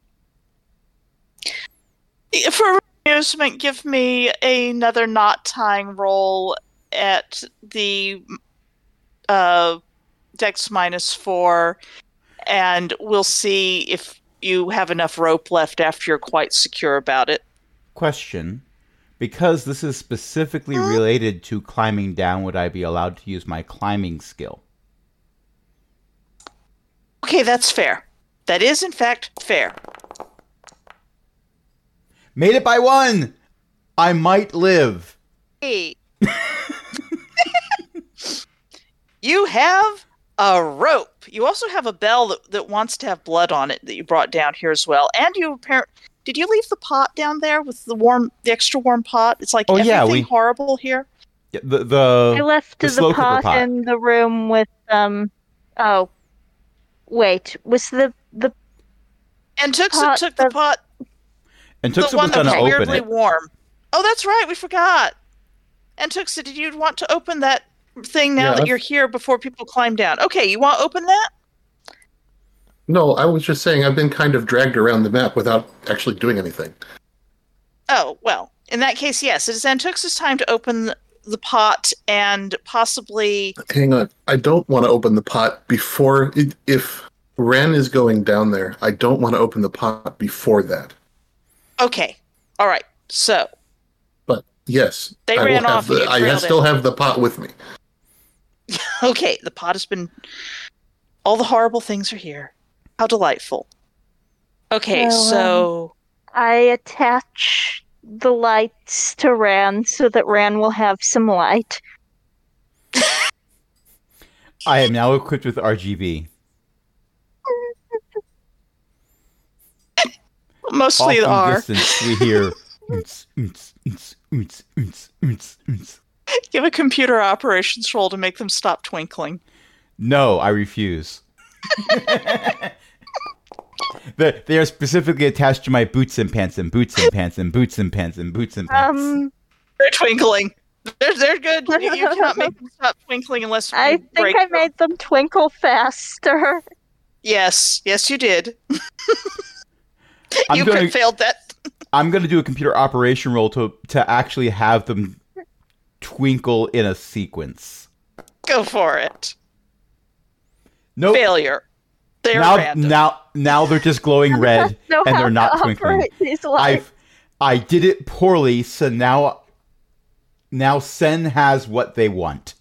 For amusement, give me another knot tying roll at the uh, Dex minus four, and we'll see if you have enough rope left after you're quite secure about it.
Question. Because this is specifically related to climbing down, would I be allowed to use my climbing skill?
Okay, that's fair. That is, in fact, fair.
Made it by one! I might live.
Hey. You have a rope. You also have a bell that, that wants to have blood on it that you brought down here as well. And you apparently... Did you leave the pot down there with the warm, the extra warm pot? It's like
Oh,
everything
yeah, we-
horrible here.
Yeah, The, the,
I left
the
the,
slow cooker
pot,
pot.
in the room with um. Oh, wait. Was the the
And took
Pot
took the
does-
pot,
and
the
Tuxa
one
was
that
going
was
to open
weirdly
it.
warm. Oh, that's right. We forgot. And Tuxa, did you want to open that thing now
Yeah,
that
let's-
you're here before people climb down? Okay, you want to open that?
No, I was just saying I've been kind of dragged around the map without actually doing anything.
Oh, well, in that case, yes. It is Antux's time to open the, the pot and possibly...
Hang on. I don't want to open the pot before... It, if Ren is going down there, I don't want to open the pot before that.
Okay. All right. So,
But yes,
They
I will
ran
have
off and
the,
you
I
trailed
still
after.
have the pot with me.
okay, the pot has been... All the horrible things are here. How delightful. Okay,
Well, um,
so...
I attach the lights to Ran so that Ran will have some light.
I am now equipped with R G B.
Mostly
Off in the
are.
distance, we hear Oons, oons, oons, oons, oons, oons, oons.
Give a computer operations roll to make them stop twinkling.
No, I refuse. they, they are specifically attached to my boots and pants and boots and pants and boots and pants and boots and pants.
Um,
They're twinkling. They're, they're good. You, you cannot make them stop twinkling unless you
I think
break
I
them.
made them twinkle faster.
Yes, yes, you did.
I'm
you
gonna-
crit failed that.
I'm going to do a computer operation roll to to actually have them twinkle in a sequence.
Go for it.
Nope.
Failure. They're
now,
random.
now, now they're just glowing red,
Know
and
how
they're
to
not twinkling.
operate these lights.
I've, I did it poorly, so now, now Sen has what they want.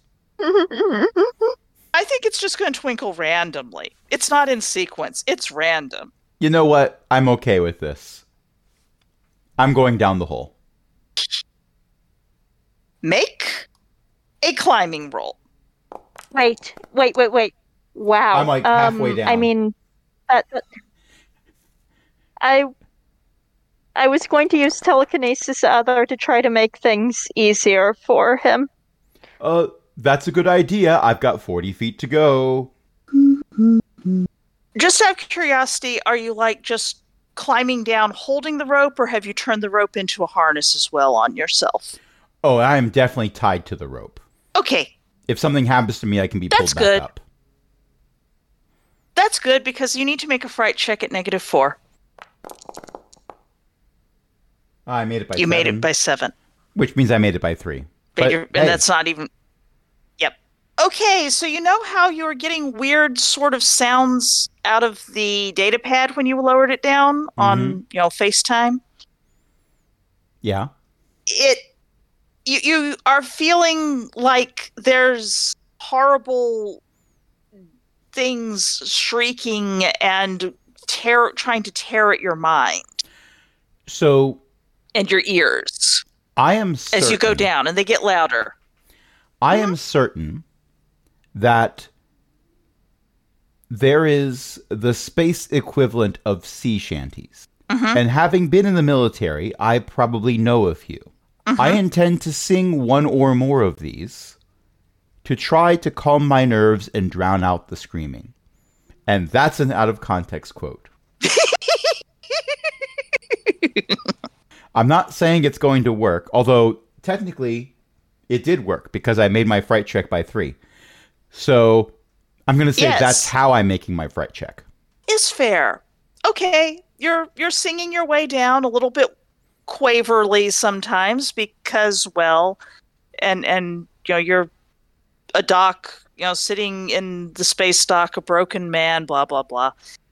I think it's just going to twinkle randomly. It's not in sequence. It's random.
You know what? I'm okay with this. I'm going down the hole.
Make a climbing roll.
Wait, wait, wait, wait. Wow.
I'm, like, halfway
um,
down.
I mean, that, that- I I was going to use telekinesis other to try to make things easier for him.
Uh, that's a good idea. I've got forty feet to go.
Just out of curiosity, are you like just climbing down holding the rope, or have you turned the rope into a harness as well on yourself?
Oh, I am definitely tied to the rope.
Okay,
If something happens to me, I can be pulled
That's
back
good.
up.
that's good because you need to make a fright check at negative four.
I made it by
you made
seven,
it by seven.
which means I made it by three.
But
But,
you're, and
hey,
that's not even. Yep. Okay, so you know how you were getting weird sort of sounds out of the data pad when you lowered it down on, you know, FaceTime?
yeah.
It you you are feeling like there's horrible things shrieking and tear trying to tear at your mind
So
and your ears
I am certain,
as you go down, and they get louder.
I am certain that there is the space equivalent of sea shanties.
Mhm.
And having been in the military, I probably know a few. I intend to sing one or more of these to try to calm my nerves and drown out the screaming. And that's an out of context quote. I'm not saying it's going to work, although technically it did work because I made my fright check by three. So I'm going to say
Yes.
that's how I'm making my fright check.
Is fair. Okay, you're you're singing your way down a little bit quaverly sometimes because, well, and and you know you're a doc, you know, sitting in the space dock, a broken man, blah blah blah.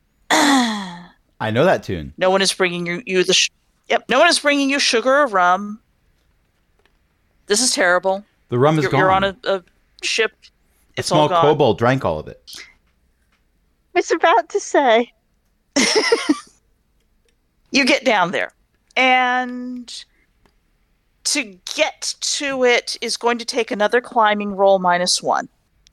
I know that tune.
No one is bringing you, you the. Sh- yep, no one is bringing you sugar or rum. This is terrible.
The rum is
You're,
gone.
you're on a, a ship.
A
It's
small
all gone.
kobold drank all of it.
I was about to say.
You get down there, and to get to it is going to take another climbing roll minus one.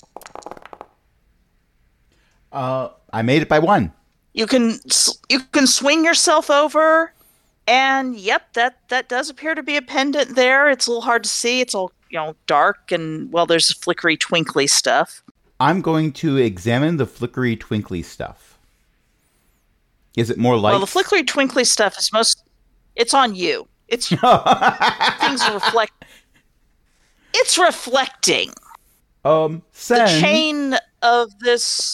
Uh, I made it by one.
You can s- you can swing yourself over, and yep, that that does appear to be a pendant there. It's a little hard to see. It's all, you know, dark, and well, there's flickery, twinkly stuff.
I'm going to examine the flickery, twinkly stuff. Is it more light?
Well, the flickery, twinkly stuff is most. It's on you. It's things reflect. It's reflecting
um,
the
Sen,
chain of this.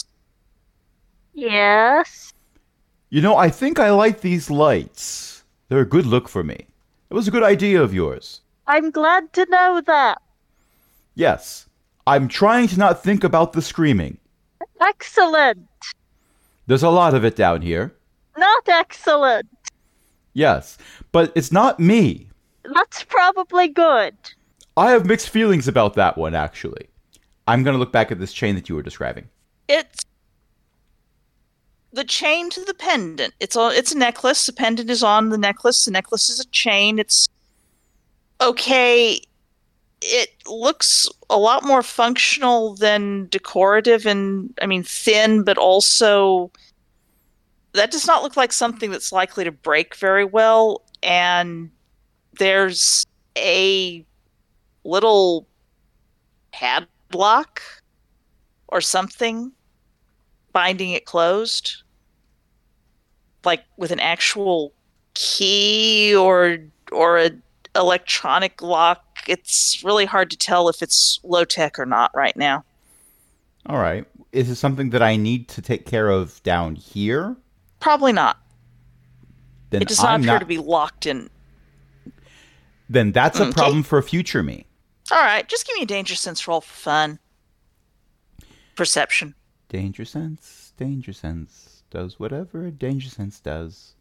Yes.
you know, I think I like these lights. They're a good look for me. It was a good idea of yours.
I'm glad to know that.
Yes. I'm trying to not think about the screaming.
Excellent.
There's a lot of it down here.
Not excellent.
Yes. But it's not me.
That's probably good.
I have mixed feelings about that one, actually. I'm going to look back at this chain that you were describing.
It's the chain to the pendant. It's a it's a necklace. The pendant is on the necklace. The necklace is a chain. It's okay. It looks a lot more functional than decorative, and I mean thin, but also that does not look like something that's likely to break very well. And there's a little padlock or something binding it closed, like with an actual key or or a electronic lock. It's really hard to tell if it's low tech or not right now.
All right. Is it something that I need to take care of down here?
Probably not.
Then
It does not
I'm
appear
not,
to be locked in.
Then that's a
Okay.
problem for future me.
All right, just give me a danger sense roll for fun. Perception.
Danger sense, danger sense does whatever a danger sense does.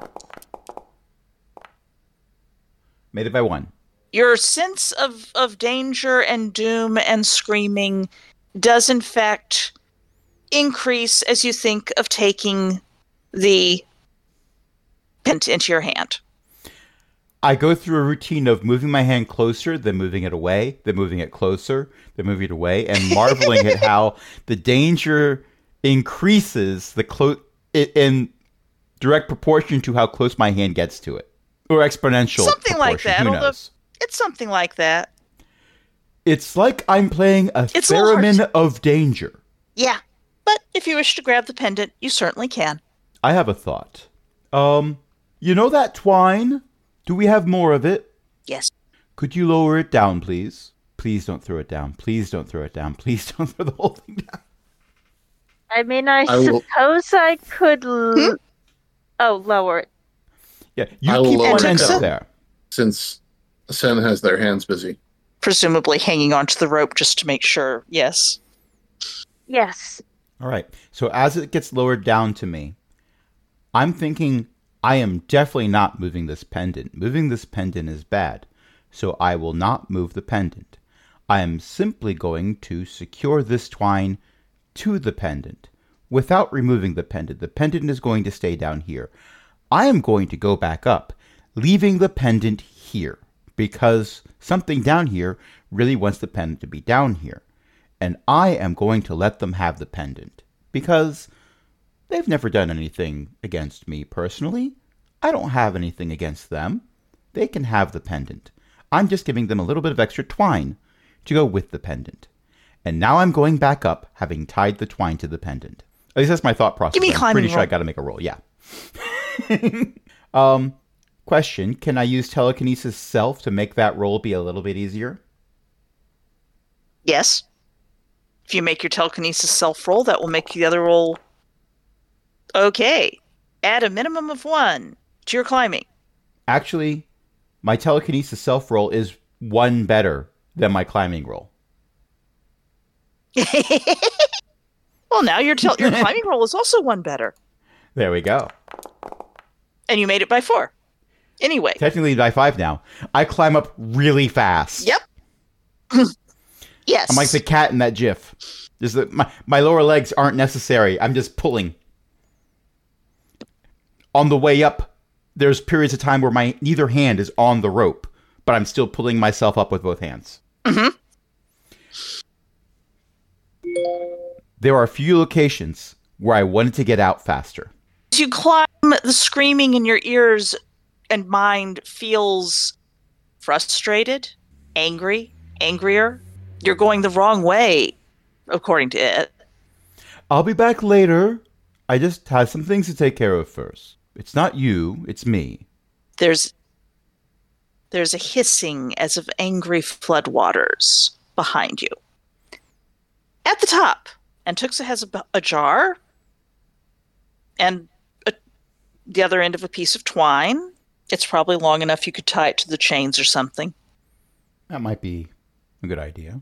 Made it by one.
Your sense of, of danger and doom and screaming does in fact increase as you think of taking the pen into your hand.
I go through a routine of moving my hand closer, then moving it away, then moving it closer, then moving it away, and marveling at how the danger increases the clo- in direct proportion to how close my hand gets to it. Or exponential
Something like
proportion,
that,
who
although-
knows?
It's something like that.
It's like I'm playing a
It's a little hard
theremin of danger.
Yeah, but if you wish to grab the pendant, you certainly can.
I have a thought. Um, you know that twine? Do we have more of it?
Yes.
Could you lower it down, please? Please don't throw it down. Please don't throw it down. Please don't throw the whole thing down.
I mean, I,
I will-
suppose I could. L-
Hmm?
Oh, lower it.
Yeah, you
I will
keep
lower
one
it
end
down.
up there.
Since Sen has their hands busy.
Presumably hanging onto the rope just to make sure. Yes.
Yes.
All right. So as it gets lowered down to me, I'm thinking I am definitely not moving this pendant. Moving this pendant is bad. So I will not move the pendant. I am simply going to secure this twine to the pendant without removing the pendant. The pendant is going to stay down here. I am going to go back up, leaving the pendant here because something down here really wants the pendant to be down here. And I am going to let them have the pendant because they've never done anything against me personally. I don't have anything against them. They can have the pendant. I'm just giving them a little bit of extra twine to go with the pendant. And now I'm going back up, having tied the twine to the pendant. At least that's my thought process.
Give me a
I'm
climbing
pretty sure I
roll.
got to make a roll. Yeah. um, question: can I use telekinesis self to make that roll be a little bit easier?
Yes. If you make your telekinesis self roll, that will make the other roll. Okay. Add a minimum of one to your climbing.
Actually, my telekinesis self roll is one better than my climbing roll.
Well, now your tel- your climbing roll is also one better,
There we go.
and you made it by four. Anyway.
Technically by five now. I climb up really fast.
Yep. Yes.
I'm like the cat in that GIF. Just that my, my lower legs aren't necessary. I'm just pulling. On the way up, there's periods of time where my neither hand is on the rope, but I'm still pulling myself up with both hands.
Mm-hmm.
There are a few locations where I wanted to get out faster.
As you climb, the screaming in your ears and mind feels frustrated, angry, angrier. You're going the wrong way, according to it.
I'll be back later. I just have some things to take care of first. It's not you, it's me.
There's there's a hissing as of angry floodwaters behind you. At the top, Antuxa has a, b- a jar and a, the other end of a piece of twine. It's probably long enough you could tie it to the chains or something.
That might be a good idea.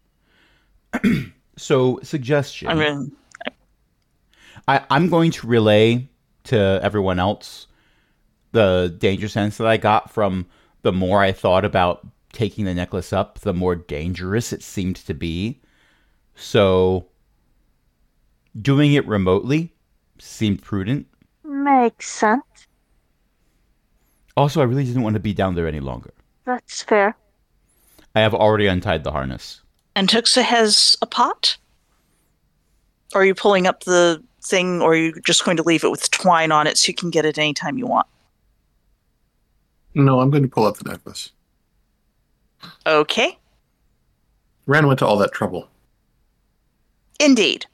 So, suggestion.
I mean,
I, I'm going to relay to everyone else the danger sense that I got from the more I thought about taking the necklace up, the more dangerous it seemed to be. So, doing it remotely seemed prudent.
Makes sense.
Also, I really didn't want to be down there any longer.
That's fair.
I have already untied the harness.
Antuxa has a pot? Or are you pulling up the thing, or are you just going to leave it with twine on it so you can get it anytime you want?
No, I'm going to pull out the necklace.
Okay.
Ran went to all that trouble.
Indeed.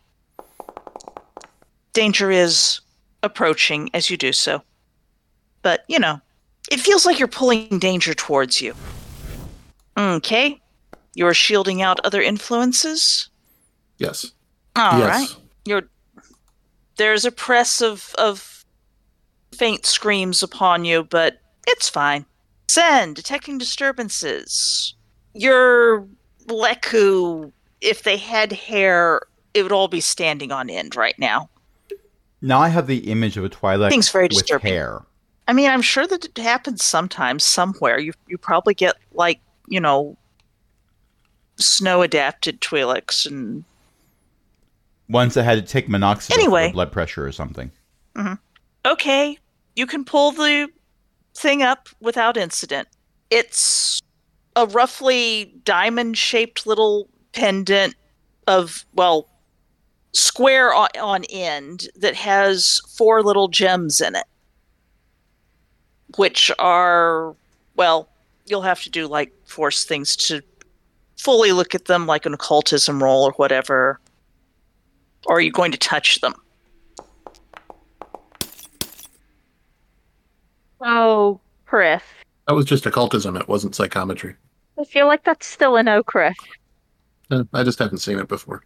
Danger is approaching as you do so. But, you know, it feels like you're pulling danger towards you. Okay. You're shielding out other influences?
Yes.
All
yes.
right. You're there's a press of, of faint screams upon you, but it's fine. Sen, detecting disturbances. Your Leku, if they had hair, it would all be standing on end right now.
Now I have the image of a Twi'lek
Things very
with
disturbing.
hair.
I mean, I'm sure that it happens sometimes, somewhere. You you probably get, like, you know, snow-adapted Twi'leks and...
Ones that had to take minoxidil
Anyway.
for blood pressure or something.
Mm-hmm. Okay, you can pull the thing up without incident. It's a roughly diamond-shaped little pendant of, well, square on, on end that has four little gems in it, which are, well, you'll have to do, like, force things to fully look at them, like an occultism roll or whatever. Or are you going to touch them?
Oh, Chris.
That was just occultism. It wasn't psychometry.
I feel like that's still a no, Chris.
Uh, I just haven't seen it before.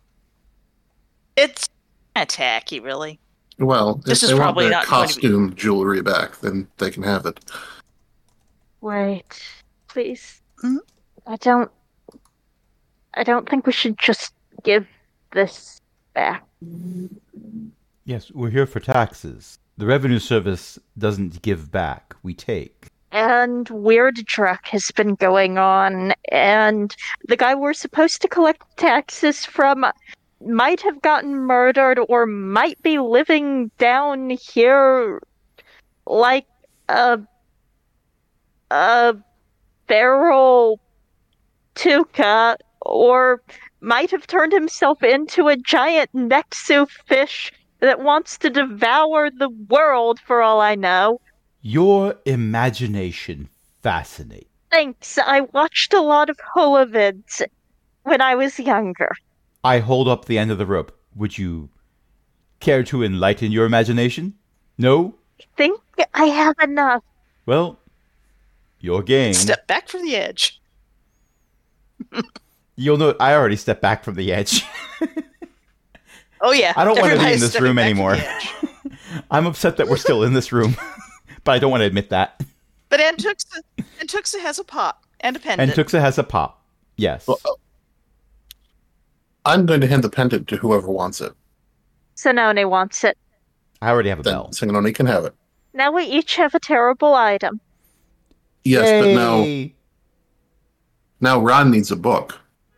It's kind of tacky, really.
Well,
This
if
is
they want
probably
their
not going to be-
costume jewelry back, then they can have it.
Wait, please.
Mhm.
I don't. I don't think we should just give this back.
Yes, we're here for taxes. The revenue service doesn't give back, we take.
And weird truck has been going on, and the guy we're supposed to collect taxes from might have gotten murdered or might be living down here like a a feral tuca, or might have turned himself into a giant Nexu fish that wants to devour the world for all I know.
Your imagination fascinates.
Thanks. I watched a lot of holovids when I was younger.
I hold up the end of the rope. Would you care to enlighten your imagination? No?
I think I have enough.
Well, your game.
Step back from the edge.
You'll note I already stepped back from the edge.
Oh, yeah.
I don't want to be in
Everybody's
this
stepping
room
back from
anymore.
the edge.
I'm upset that we're still in this room, but I don't want to admit that.
But Antuxa, Antuxa has a pot and a pendant.
And Tuxa has a pop. Yes.
Well, uh, I'm going to hand the pendant to whoever wants it.
Sonone wants it.
I already have a
Then
bell.
Singanoni can have it.
Now we each have a terrible item.
Yes, but now
Yay.
now Ron needs a book.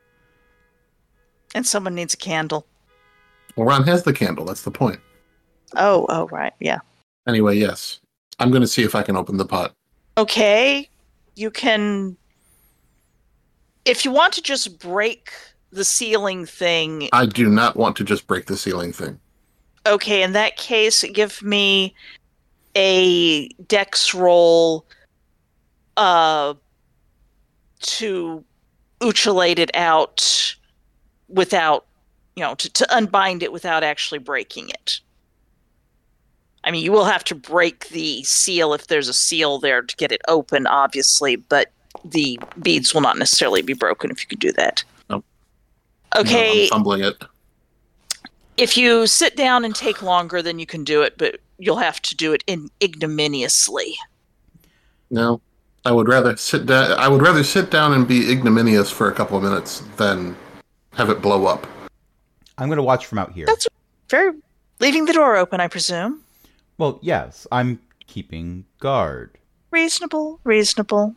And someone needs a candle.
Well, Ron has the candle. That's the point.
Oh, oh, right. Yeah.
Anyway, yes. I'm going to see if I can open the pot.
Okay. You can... If you want to just break the ceiling thing...
I do not want to just break the ceiling thing.
Okay, in that case, give me a dex roll uh, to utilate it out without, you know, to, to unbind it without actually breaking it. I mean, you will have to break the seal if there's a seal there to get it open, obviously, but the beads will not necessarily be broken if you could do that.
Nope.
Okay.
No, I'm fumbling it.
If you sit down and take longer, then you can do it, but you'll have to do it in ignominiously.
No, I would rather sit down. I would rather sit down and be ignominious for a couple of minutes than have it blow up.
I'm going to watch from out here.
That's very... Leaving the door open, I presume.
Well, yes, I'm keeping guard.
Reasonable, reasonable.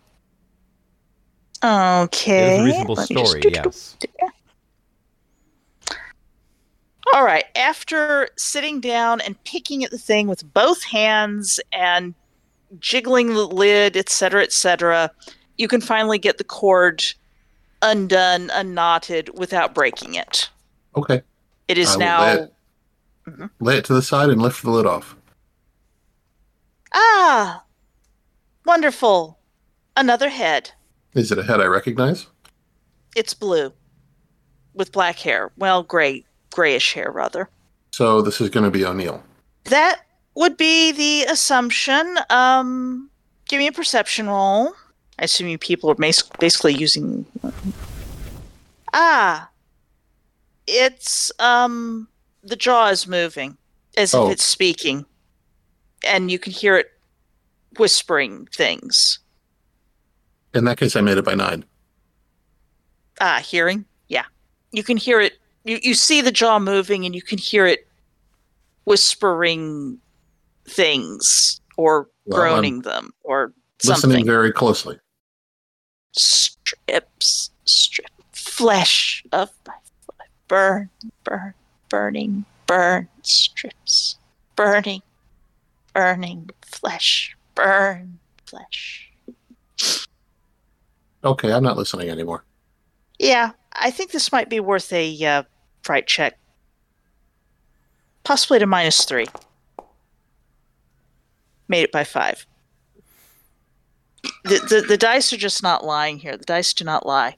Okay.
It is a reasonable
let me just
story,
do-
yes.
All right. After sitting down and picking at the thing with both hands and jiggling the lid, et cetera, et cetera, you can finally get the cord undone, unknotted without breaking it.
Okay.
It is
I will
now...
lay it, lay it to the side and lift the lid off.
Ah! Wonderful. Another head.
Is it a head I recognize?
It's blue. With black hair. Well, gray. Grayish hair, rather.
So this is going to be O'Neill.
That would be the assumption. Um, give me a perception roll. I assume you people are mas- basically using... Ah! It's, um... the jaw is moving. As
Oh.
if it's speaking. And you can hear it whispering things.
In that case, I made it by nine.
Ah, hearing? Yeah. You can hear it. You, you see the jaw moving and you can hear it whispering things or
Well,
groaning them or
Listening
something.
very closely.
Strips, strip, flesh of my flesh. Burn, burn, burning, burn, strips, burning, burning, flesh, burn, flesh.
Okay, I'm not listening anymore.
Yeah, I think this might be worth a uh, fright check. Possibly to minus three. Made it by five. The, the the dice are just not lying here. The dice do not lie.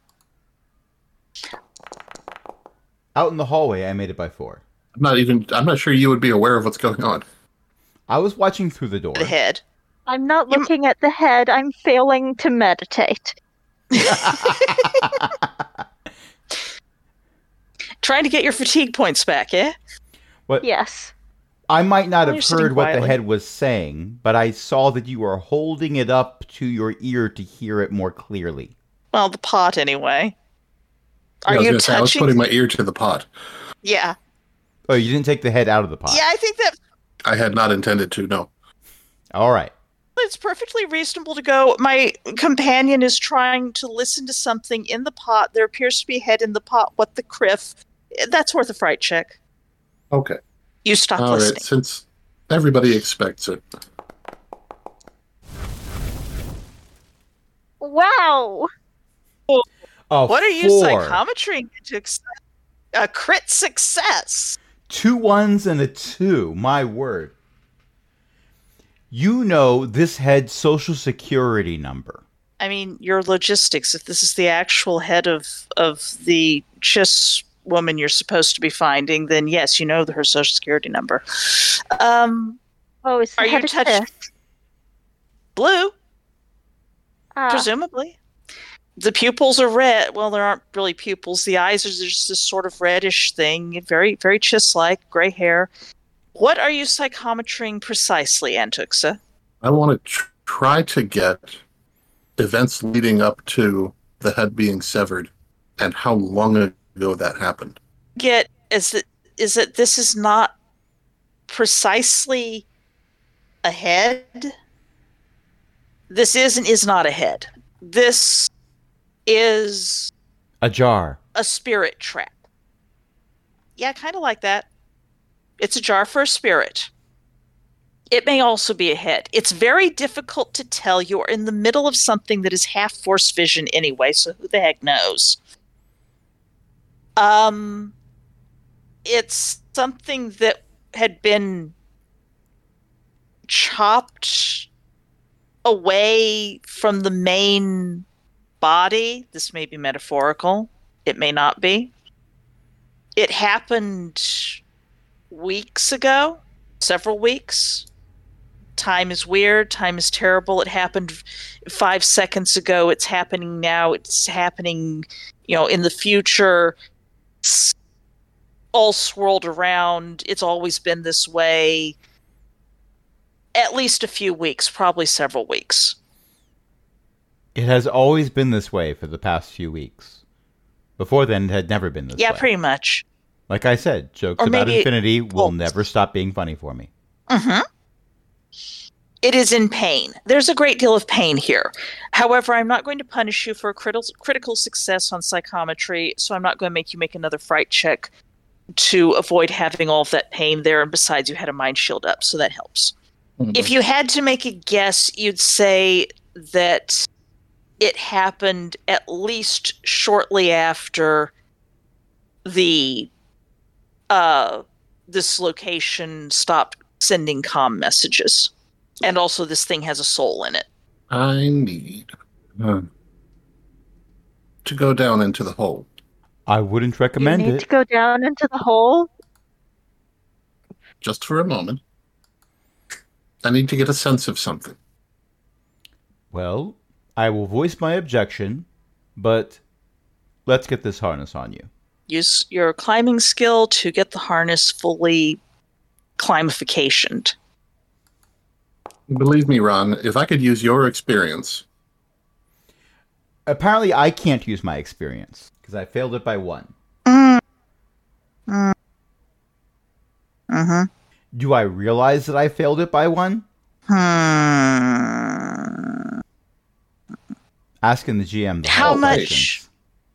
Out in the hallway, I made it by four.
I'm not even. I'm not sure you would be aware of what's going on.
I was watching through the door.
The head.
I'm not
You-
looking at the head. I'm failing to meditate.
Trying to get your fatigue points back, eh?
What?
Yes.
I might not
Well, you're
have
sitting
heard what the
quietly.
head was saying, but I saw that you were holding it up to your ear to hear it more clearly.
Well, the pot anyway. Are
Yeah, I was
you
gonna say, I was
touching?
putting my ear to the pot.
Yeah.
Oh, you didn't take the head out of the pot.
Yeah, I think that
I had not intended to. No.
All right.
it's perfectly reasonable to go. My companion is trying to listen to something in the pot. There appears to be a head in the pot. What the criff? That's worth a fright check.
Okay.
You stop
All
listening.
right. Since everybody expects it,
Wow.
A
What are you
four.
psychometry to accept? A crit success.
Two ones and a two. My word. You know this head's social security number.
I mean, your logistics. If this is the actual head of of the Chiss woman you're supposed to be finding, then yes, you know her social security number. Um,
Oh, is the
Are you
head a
touching-
kiss?
blue,
Ah,
presumably. The pupils are red. Well, there aren't really pupils. The eyes are just this sort of reddish thing, very, very Chiss-like, gray hair. What are you psychometrying precisely, Antuxa?
I want to tr- try to get events leading up to the head being severed and how long ago that happened.
Get is that is that this is not precisely a head. This is and is not a head. This is
A jar.
a spirit trap. Yeah, kind of like that. It's a jar for a spirit. It may also be a head. It's very difficult to tell. You're in the middle of something that is half force vision anyway, so who the heck knows? Um, it's something that had been chopped away from the main body. This may be metaphorical. It may not be. It happened weeks ago, several weeks. Time is weird. Time is terrible. It happened five seconds ago. It's happening now. It's happening, you know, in the future. It's all swirled around. It's always been this way. At least a few weeks, probably several weeks.
It has always been this way for the past few weeks. Before then, it had never been this
Yeah,
way.
pretty much.
Like I said, jokes
Or
about
maybe-
infinity will
well-
never stop being funny for me.
Mm-hmm. It is in pain. There's a great deal of pain here. However, I'm not going to punish you for a critical critical success on psychometry, so I'm not going to make you make another fright check to avoid having all of that pain there. And besides, you had a mind shield up, so that helps. If you had to make a guess, you'd say that it happened at least shortly after the uh, this location stopped sending comm messages. And also this thing has a soul in it.
I need uh, to go down into the hole.
I wouldn't
You
recommend
need
it.
to go down into the hole.
Just for a moment. I need to get a sense of something.
Well, I will voice my objection, but let's get this harness on you.
Use your climbing skill to get the harness fully climificationed.
Believe me, Ron, if I could use your experience.
Apparently, I can't use my experience because I failed it by one.
Mm. Mm. Mm-hmm.
Do I realize that I failed it by one?
Hmm.
Asking the G M the
How
hard
much?
questions.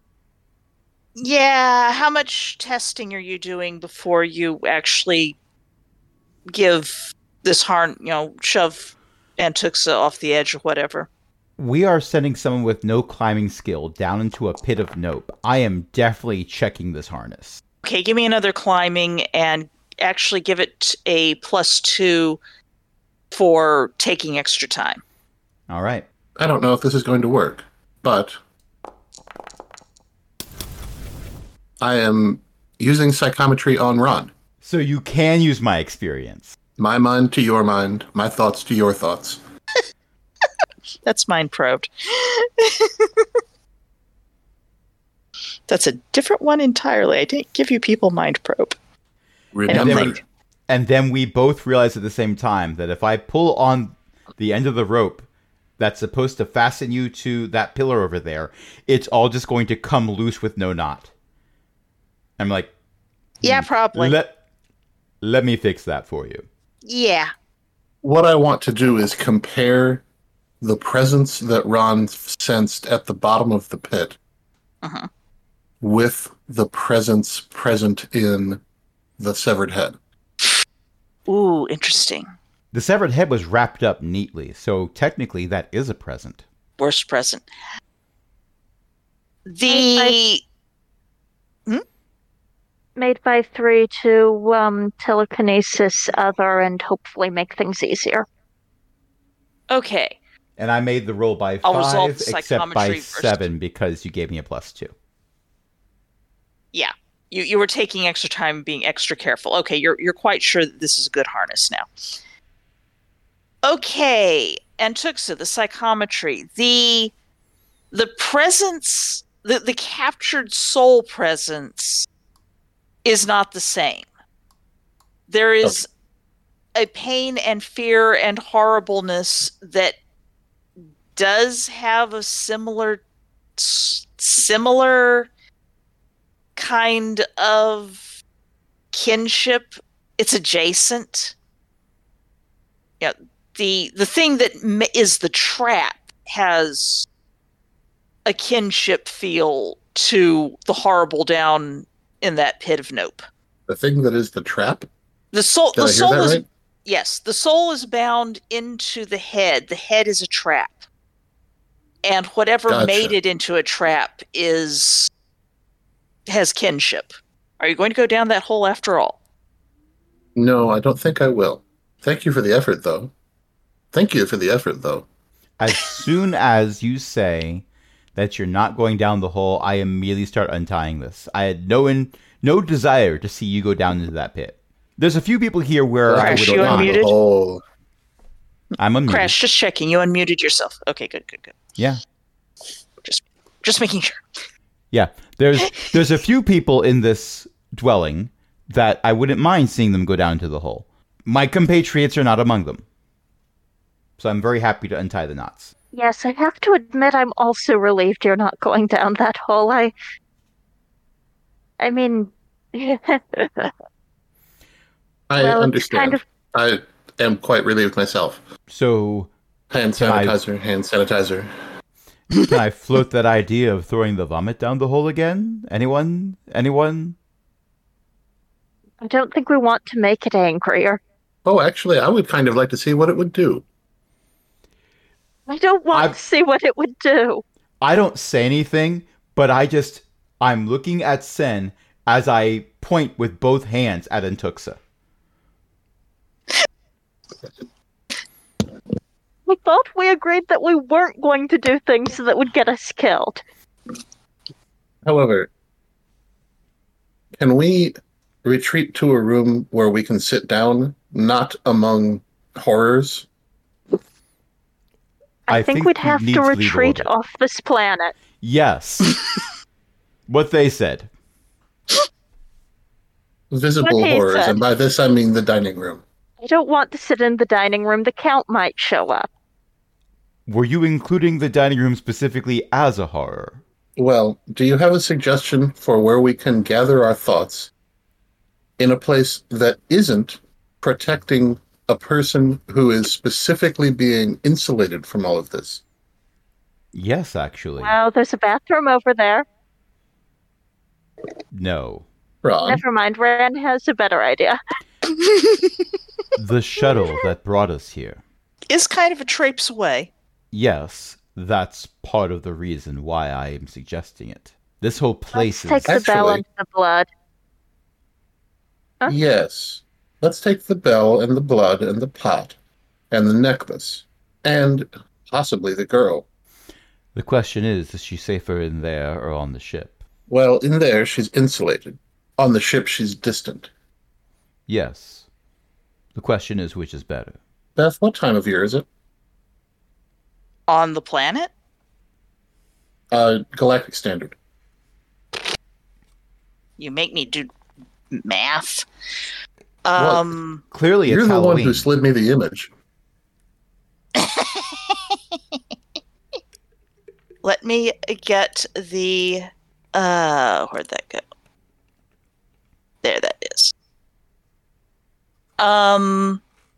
Yeah, how much testing are you doing before you actually give this harn, you know, shove Antuxa off the edge or whatever?
We are sending someone with no climbing skill down into a pit of nope. I am definitely checking this harness.
Okay, give me another climbing and actually give it a plus two for taking extra time.
All right.
I don't know if this is going to work, but I am using psychometry on Ron.
So you can use my experience.
My mind to your mind, my thoughts to your thoughts.
That's mind probed. That's a different one entirely. I didn't give you people mind probe.
Remember,
think-
And then we both realize at the same time that if I pull on the end of the rope that's supposed to fasten you to that pillar over there, it's all just going to come loose with no knot. I'm like,
Yeah, probably.
let, let me fix that for you.
yeah.
what I want to do is compare the presence that Ron sensed at the bottom of the pit
Uh-huh.
with the presence present in the severed head.
Ooh, interesting.
The severed head was wrapped up neatly, so technically that is a present.
Worst present. The
Made by three to um, telekinesis other and hopefully make things easier.
okay.
And I made the roll by
I'll resolve
five,
the
except by
psychometry first.
seven because you gave me a plus two.
Yeah. You you were taking extra time, being extra careful. Okay, you're you're quite sure that this is a good harness now. Okay, Antuxa, the psychometry, the the presence, the the captured soul presence is not the same. There is a pain and fear and horribleness that does have a similar s- similar kind of kinship. It's adjacent. Yeah, the the thing that m- is the trap has a kinship feel to the horrible down in that pit of nope.
The thing that is the trap?
The soul,
Did
the
I hear
soul
that
is
right?
yes, the soul is bound into the head. The head is a trap, and whatever
Gotcha.
made it into a trap is has kinship. Are you going to go down that hole after all?
No, I don't think I will. Thank you for the effort, though. Thank you for the effort, though.
As soon as you say that you're not going down the hole, I immediately start untying this. I had no in, no desire to see you go down into that pit. There's a few people here where I
Crash,
would
you
not.
unmuted?
Oh,
I'm unmuted.
Crash, just checking. You unmuted yourself. Okay, good, good, good.
Yeah.
Just just making sure.
Yeah, there's there's a few people in this dwelling that I wouldn't mind seeing them go down into the hole. My compatriots are not among them. So I'm very happy to untie the knots.
Yes, I have to admit I'm also relieved you're not going down that hole. I I mean
I
well, it's
understand.
kind of
I am quite relieved myself.
So
Hand
Can I-
sanitizer, hand sanitizer.
can I float that idea of throwing the vomit down the hole again? Anyone? Anyone?
I don't think we want to make it angrier.
Oh, actually, I would kind of like to see what it would do.
I don't want
I've-
to see what it would do.
I don't say anything, but I just I'm looking at Sen as I point with both hands at Antuxa.
I thought we agreed that we weren't going to do things that would get us killed.
However, can we retreat to a room where we can sit down, not among horrors?
I,
I
think,
think
we'd
we
have
need
to
to leave
retreat
orbit.
off this planet.
Yes. What they said.
Visible
What he
horrors,
said.
and by this I mean the dining room.
I don't want to sit in the dining room. The Count might show up.
Were you including the dining room specifically as a horror?
Well, do you have a suggestion for where we can gather our thoughts in a place that isn't protecting a person who is specifically being insulated from all of this?
Yes, actually.
Well, there's a bathroom over there.
No.
Ron,
Never mind, Ran has a better idea.
The shuttle that brought us here.
Is kind of a traipse away.
Yes, that's part of the reason why I am suggesting it. This whole place
Let's take
is...
the bell
Actually-
and the blood. Huh?
yes. Let's take the bell and the blood and the pot and the necklace and possibly the girl.
The question is, is she safer in there or on the ship?
Well, in there, she's insulated. On the ship, she's distant.
Yes. The question is, which is better?
Beth, what time of year is it?
On the planet?
Uh, Galactic Standard.
You make me do math.
Well,
Um,
Clearly it's
You're the
Halloween.
one who slid me the image.
let me get the. Uh, where'd that go? There, that is. Um.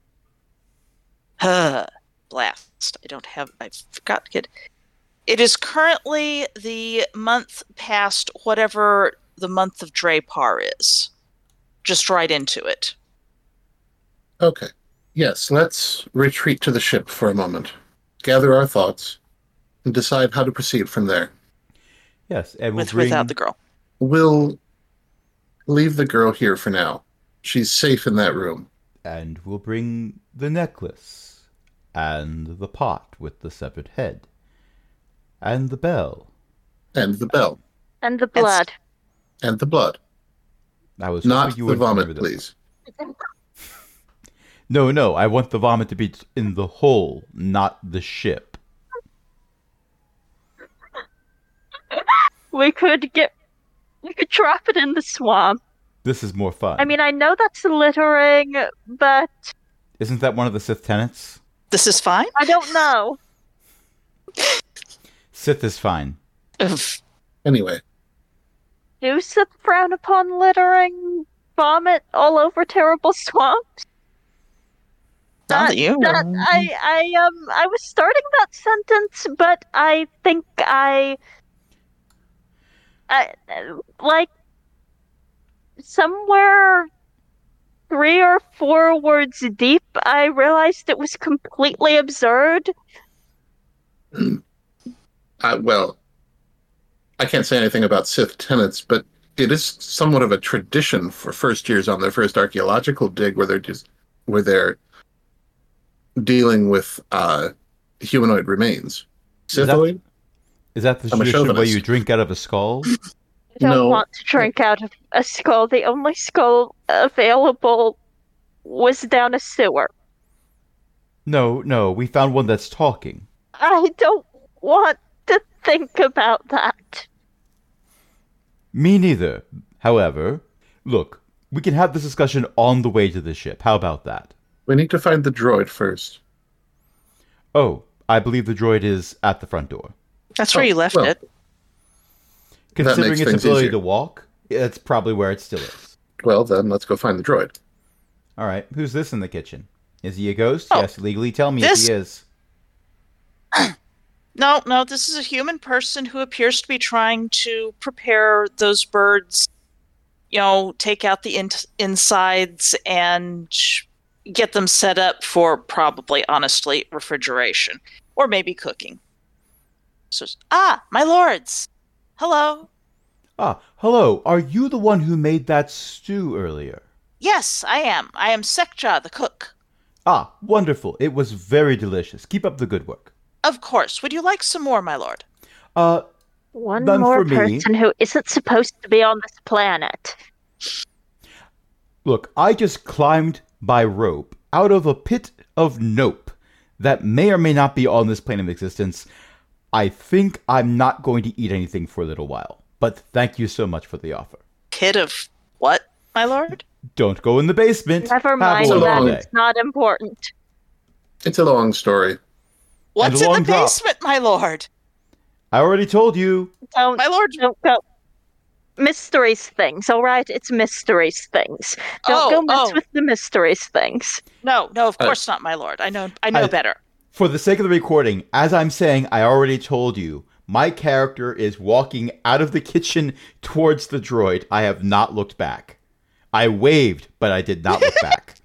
Uh, blast. I don't have. I forgot to get. It is currently the month past whatever the month of Drapar is. Just right into it.
Okay. Yes, let's retreat to the ship for a moment, gather our thoughts, and decide how to proceed from there.
Yes, and we'll
With
bring...
without the girl.
We'll leave the girl here for now. She's safe in that room.
And we'll bring the necklace, and the pot with the severed head, and the bell.
And the bell.
And the blood.
And the blood.
I was
Not
hoping you
the
would
vomit,
remember this.
please.
No, no, I want the vomit to be in the hole, not the ship.
We could get. We could drop it in the swamp.
This is more fun.
I mean, I know that's littering, but
Isn't that one of the Sith tenets?
This is fine?
I don't know.
Sith is fine.
Oof.
Anyway,
Do Sith frown upon littering? Vomit all over terrible swamps?
Now that you
That I I um I was starting that sentence, but I think I, I like somewhere three or four words deep, I realized it was completely absurd.
I, well, I can't say anything about Sith tenets, but it is somewhat of a tradition for first years on their first archaeological dig where they're just where they're dealing with uh, humanoid remains.
Is that-
Sithoid?
Is that the
I'm a
tradition where
chauvinist.
you drink out of a skull?
I don't
No.
want to drink out of a skull. The only skull available was down a sewer.
No, no, we found one that's talking.
I don't want to think about that.
Me neither. However, look, we can have this discussion on the way to the ship. How about that?
We need to find the droid first.
Oh, I believe the droid is at the front door.
That's where
Oh,
you left
well.
it.
Considering
makes
its
things
ability
easier.
to walk, it's probably where it still is.
Well, then let's go find the droid.
All right, who's this in the kitchen? Is he a ghost?
Oh,
Yes, legally tell me
this-
if he is.
No, no, this is a human person who appears to be trying to prepare those birds, you know, take out the in- insides and get them set up for probably, honestly, refrigeration or maybe cooking. So, ah, my lords. Hello.
Ah, hello. Are you the one who made that stew earlier?
Yes, I am. I am Sekja, the cook.
Ah, wonderful. It was very delicious. Keep up the good work.
Of course. Would you like some more, my lord?
Uh,
One
None
more
for me.
person who isn't supposed to be on this planet.
look, I just climbed by rope out of a pit of nope that may or may not be on this plane of existence. I think I'm not going to eat anything for a little while. But thank you so much for the offer.
Kid of what, my lord?
Don't go in the basement.
Never
Have
mind
a
So
that.
wonderful
long.
day.
It's not important.
It's a long story.
What's
a
in
long
the
drop.
basement, my lord?
I already told you.
Don't,
My lord.
don't go. Mysteries things, all right? It's mysteries things. Don't
Oh,
go mess
oh.
with the mysteries things.
No, no, of
Uh,
course not, my lord. I know I know
I-
better.
For the sake of the recording, as I'm saying, I already told you, my character is walking out of the kitchen towards the droid. I have not looked back. I waved, but I did not look back.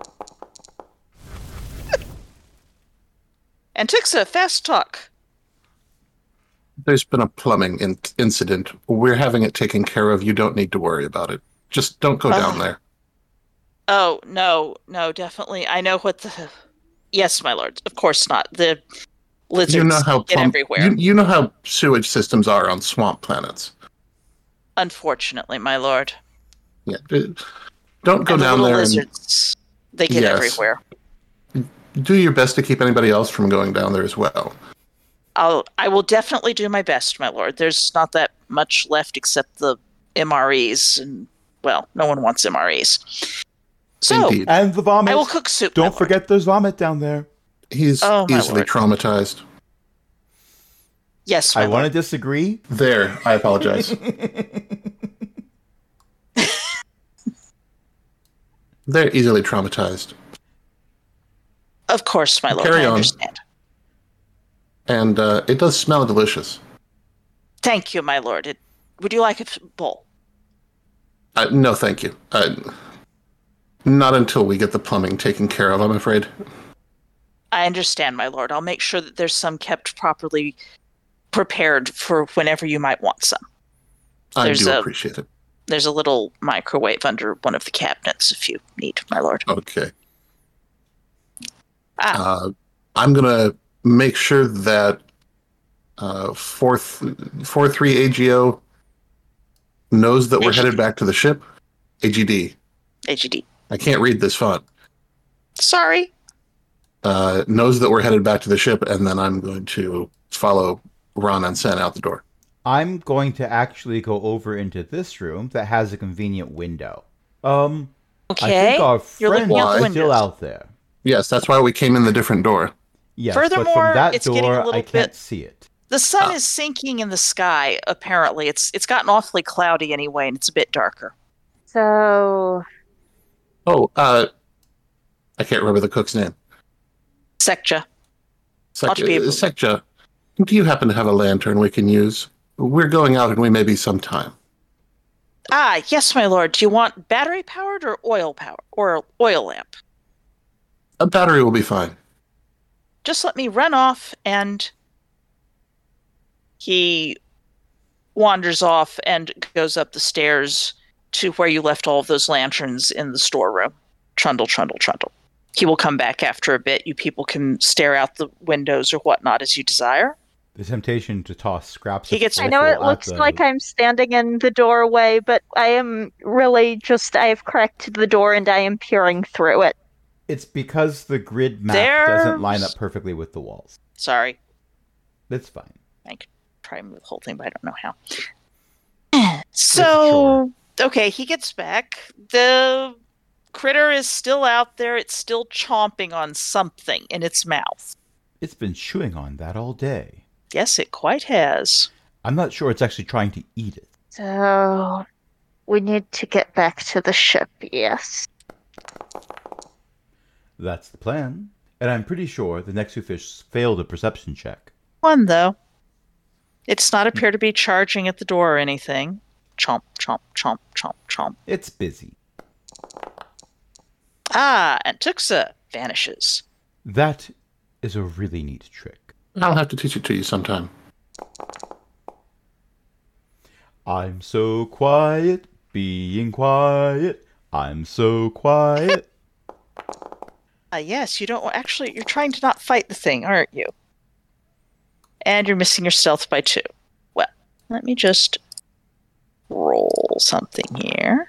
Antixa, fast talk.
There's been a plumbing in- incident. We're having it taken care of. You don't need to worry about it. Just don't go down
Ah.
there.
Oh, no, no, definitely. I know what the Yes, my lord. Of course not. The lizards
You know how
get
plum-
everywhere.
You, you know how sewage systems are on swamp planets.
Unfortunately, my lord.
Yeah. uh, Don't go
and the
down
little
there
lizards. They get
Yes.
everywhere.
and do your best to keep anybody else from going down there as well.
I'll I will definitely do my best, my lord. There's not that much left except the M R Es, and well, no one wants M R Es. So
Indeed.
And the vomit.
I will cook soup. my
Don't
lord.
forget there's vomit down there.
He's
Oh, my
easily
lord.
traumatized.
Yes, my
I
lord.
want to disagree.
There, I apologize. They're easily traumatized.
Of course, my lord.
Carry
I
on.
understand.
And uh, it does smell delicious.
Thank you, my lord. It, would you like a f- bowl?
Uh, no, thank you. Uh, not until we get the plumbing taken care of, I'm afraid.
I understand, my lord. I'll make sure that there's some kept properly prepared for whenever you might want some.
I
There's
do
a-
appreciate it.
There's a little microwave under one of the cabinets if you need, my lord.
Okay.
Ah,
Uh, I'm going to make sure that uh, fourth, four three A G O knows that we're
A G D.
headed back to the ship. A G D.
A G D.
I can't read this font.
Sorry.
Uh, knows that we're headed back to the ship, and then I'm going to follow Ron and Sen out the door.
I'm going to actually go over into this room that has a convenient window. Um, I
Okay.
think our
You're
friend
looking
out
is
the
still
windows.
out there.
Yes, that's why we came in the different door.
Yes, but
Furthermore,
from that
it's getting a
door,
little
I can't
bit-
see it.
The sun
Ah.
is sinking in the sky, apparently. It's it's gotten awfully cloudy anyway, and it's a bit darker.
So,
Oh, uh, I can't remember the cook's name.
Sekja.
Sek-
Ought to be able-
uh, Sekja, do you happen to have a lantern we can use? We're going out and we may be some time.
Ah, yes, my lord. Do you want battery powered or oil powered or oil lamp?
A battery will be fine.
Just let me run off, and he wanders off and goes up the stairs to where you left all of those lanterns in the storeroom. Trundle, trundle, trundle. He will come back after a bit. You people can stare out the windows or whatnot as you desire.
The temptation to toss scraps.
He
of
gets-
I know
offal
it
at
looks
the-
like I'm standing in the doorway, but I am really just, I have cracked the door and I am peering through it.
It's because the grid map
There's-
doesn't line up perfectly with the walls.
Sorry.
It's fine.
Try and move the whole thing, but I don't know how. So, okay, he gets back. The critter is still out there. It's still chomping on something in its mouth.
It's been chewing on that all day.
Yes, it quite has.
I'm not sure it's actually trying to eat it.
So, we need to get back to the ship, yes.
That's the plan. And I'm pretty sure the Nexu fish failed a perception check.
One, though. It's not appear to be charging at the door or anything. Chomp, chomp, chomp, chomp, chomp.
It's busy.
Ah, and Tuxa vanishes.
That is a really neat trick.
I'll have to teach it to you sometime.
I'm so quiet, being quiet. I'm so quiet.
Uh, yes, you don't actually. You're trying to not fight the thing, aren't you? And you're missing your stealth by two. Well, let me just roll something here.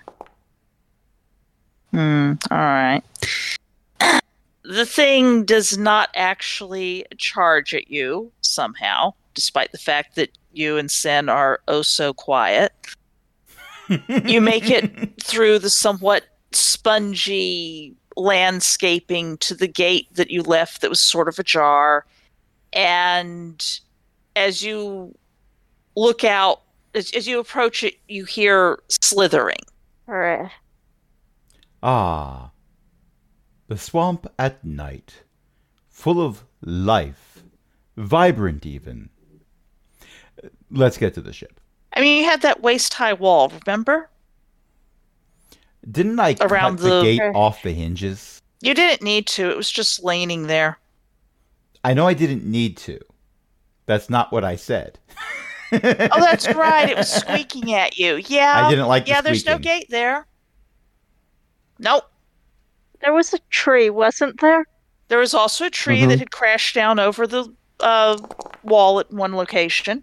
Hmm. All right. The thing does not actually charge at you somehow, despite the fact that you and Sen are oh so quiet. You make it through the somewhat spongy landscaping to the gate that you left that was sort of ajar. And as you look out, as, as you approach it, you hear slithering.
All right.
Ah, the swamp at night, full of life, vibrant even. Let's get to the ship.
I mean, you had that waist-high wall, remember?
Didn't I
Around
cut the,
the-
gate off the hinges?
You didn't need to. It was just leaning there.
I know I didn't need to. That's not what I said.
Oh, that's right. It was squeaking at you. Yeah.
I didn't like the
Yeah, there's no
squeaking.
gate there. Nope.
There was a tree, wasn't there?
There was also a tree
Mhm.
that had crashed down over the uh, wall at one location.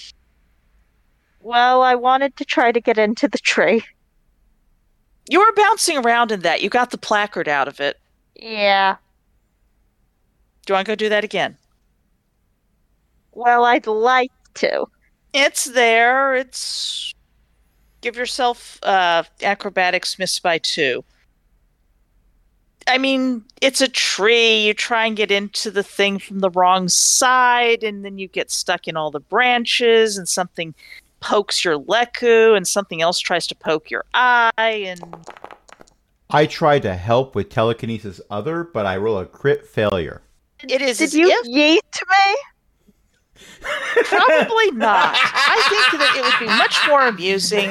Well, I wanted to try to get into the tree.
You were bouncing around in that. You got the placard out of it.
Yeah.
Do you want to go do that again?
Well, I'd like to.
It's there. It's... Give yourself uh, acrobatics missed by two. I mean, it's a tree. You try and get into the thing from the wrong side, and then you get stuck in all the branches, and something pokes your leku, and something else tries to poke your eye, and...
I tried to help with telekinesis other, but I roll a crit failure.
It is
Did
as
you
if...
yeet me?
Probably not. I think that it would be much more amusing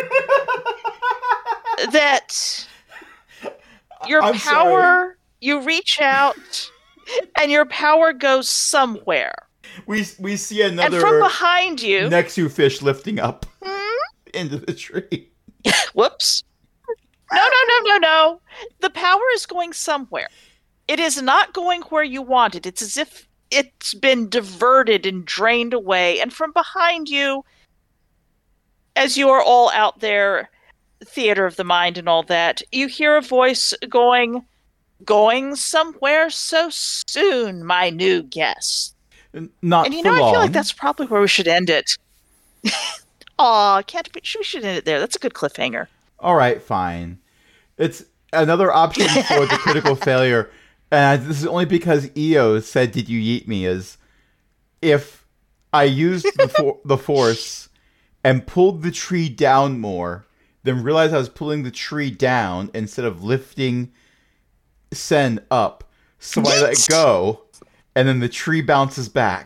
that your
I'm
power,
sorry.
you reach out, and your power goes somewhere.
We we see
And
another
from behind you,
Nexu fish lifting up
Hmm?
into the tree.
whoops. No, no, no, no, no. The power is going somewhere. It is not going where you want it. It's as if it's been diverted and drained away. And from behind you, as you are all out there, theater of the mind and all that, you hear a voice going, going somewhere so soon, my new guest.
N- Not
And you
for
know, I
long.
feel like that's probably where we should end it. Aw, can't be, we should end it there. That's a good cliffhanger.
All right, fine. It's another option for the critical failure, and this is only because E O said, "Did you yeet me?" Is if I used the for- the force and pulled the tree down more, then realized I was pulling the tree down instead of lifting Sen up, so I let go, and then the tree bounces back.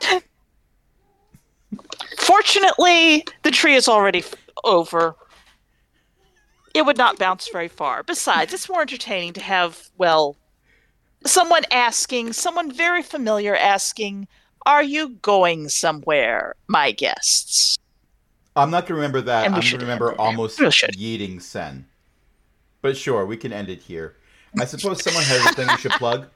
Fortunately, the tree is already f- over. It would not bounce very far. Besides, it's more entertaining to have, well, someone asking, someone very familiar asking, "Are you going somewhere, my guests?"
I'm not gonna remember that.
And we
I'm
should
gonna remember
end it there.
almost
We should.
yeeting Sen. But sure, we can end it here. I suppose someone has a thing we should plug.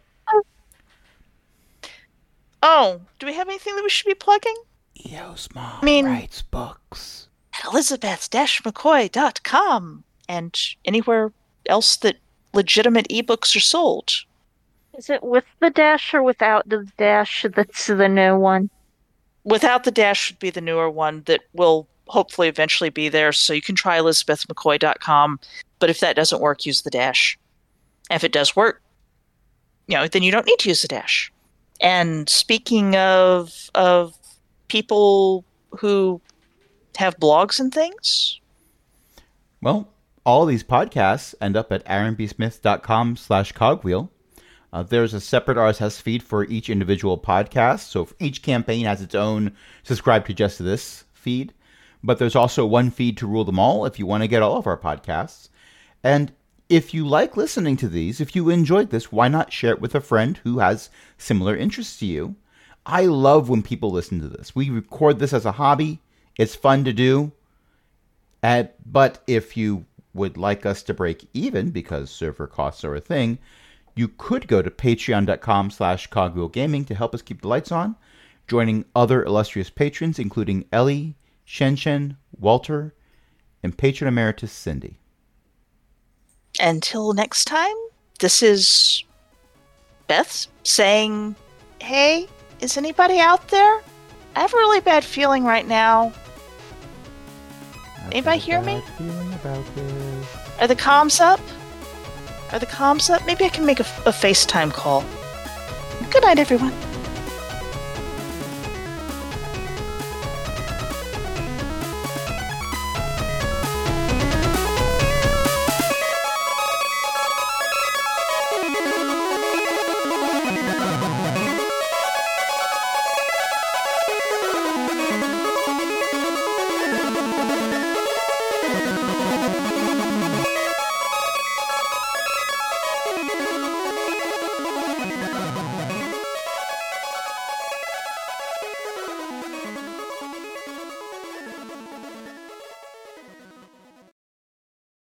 Oh, do we have anything that we should be plugging?
E O's mom
I mean-
writes books.
At elizabeth dash mccoy dot com and anywhere else that legitimate ebooks are sold.
Is it with the dash or without the dash that's the new one?
Without the dash should be the newer one that will hopefully eventually be there, so you can try elizabeth mccoy dot com, but if that doesn't work, use the dash. And if it does work, you know, then you don't need to use the dash. And speaking of of people who have blogs and things,
Well, all these podcasts end up at aaronbsmith.com slash cogwheel. Uh, there's a separate R S S feed for each individual podcast, so if each campaign has its own subscribe to just this feed. But there's also one feed to rule them all if you want to get all of our podcasts. And if you like listening to these, if you enjoyed this, why not share it with a friend who has similar interests to you? I love when people listen to this. We record this as a hobby. It's fun to do. Uh, but if you would like us to break even, because server costs are a thing, You could go to patreon.com slash cogwheelgaming to help us keep the lights on, joining other illustrious patrons, including Ellie, Shenshen, Walter, and patron emeritus Cindy.
Until next time, this is Beth saying, hey, is anybody out there? I have a really bad feeling right now.
I've
Anybody
got a
hear
bad
me?
feeling about this.
Are the comms up? Are the comms up? Maybe I can make a, a FaceTime call. Good night, everyone.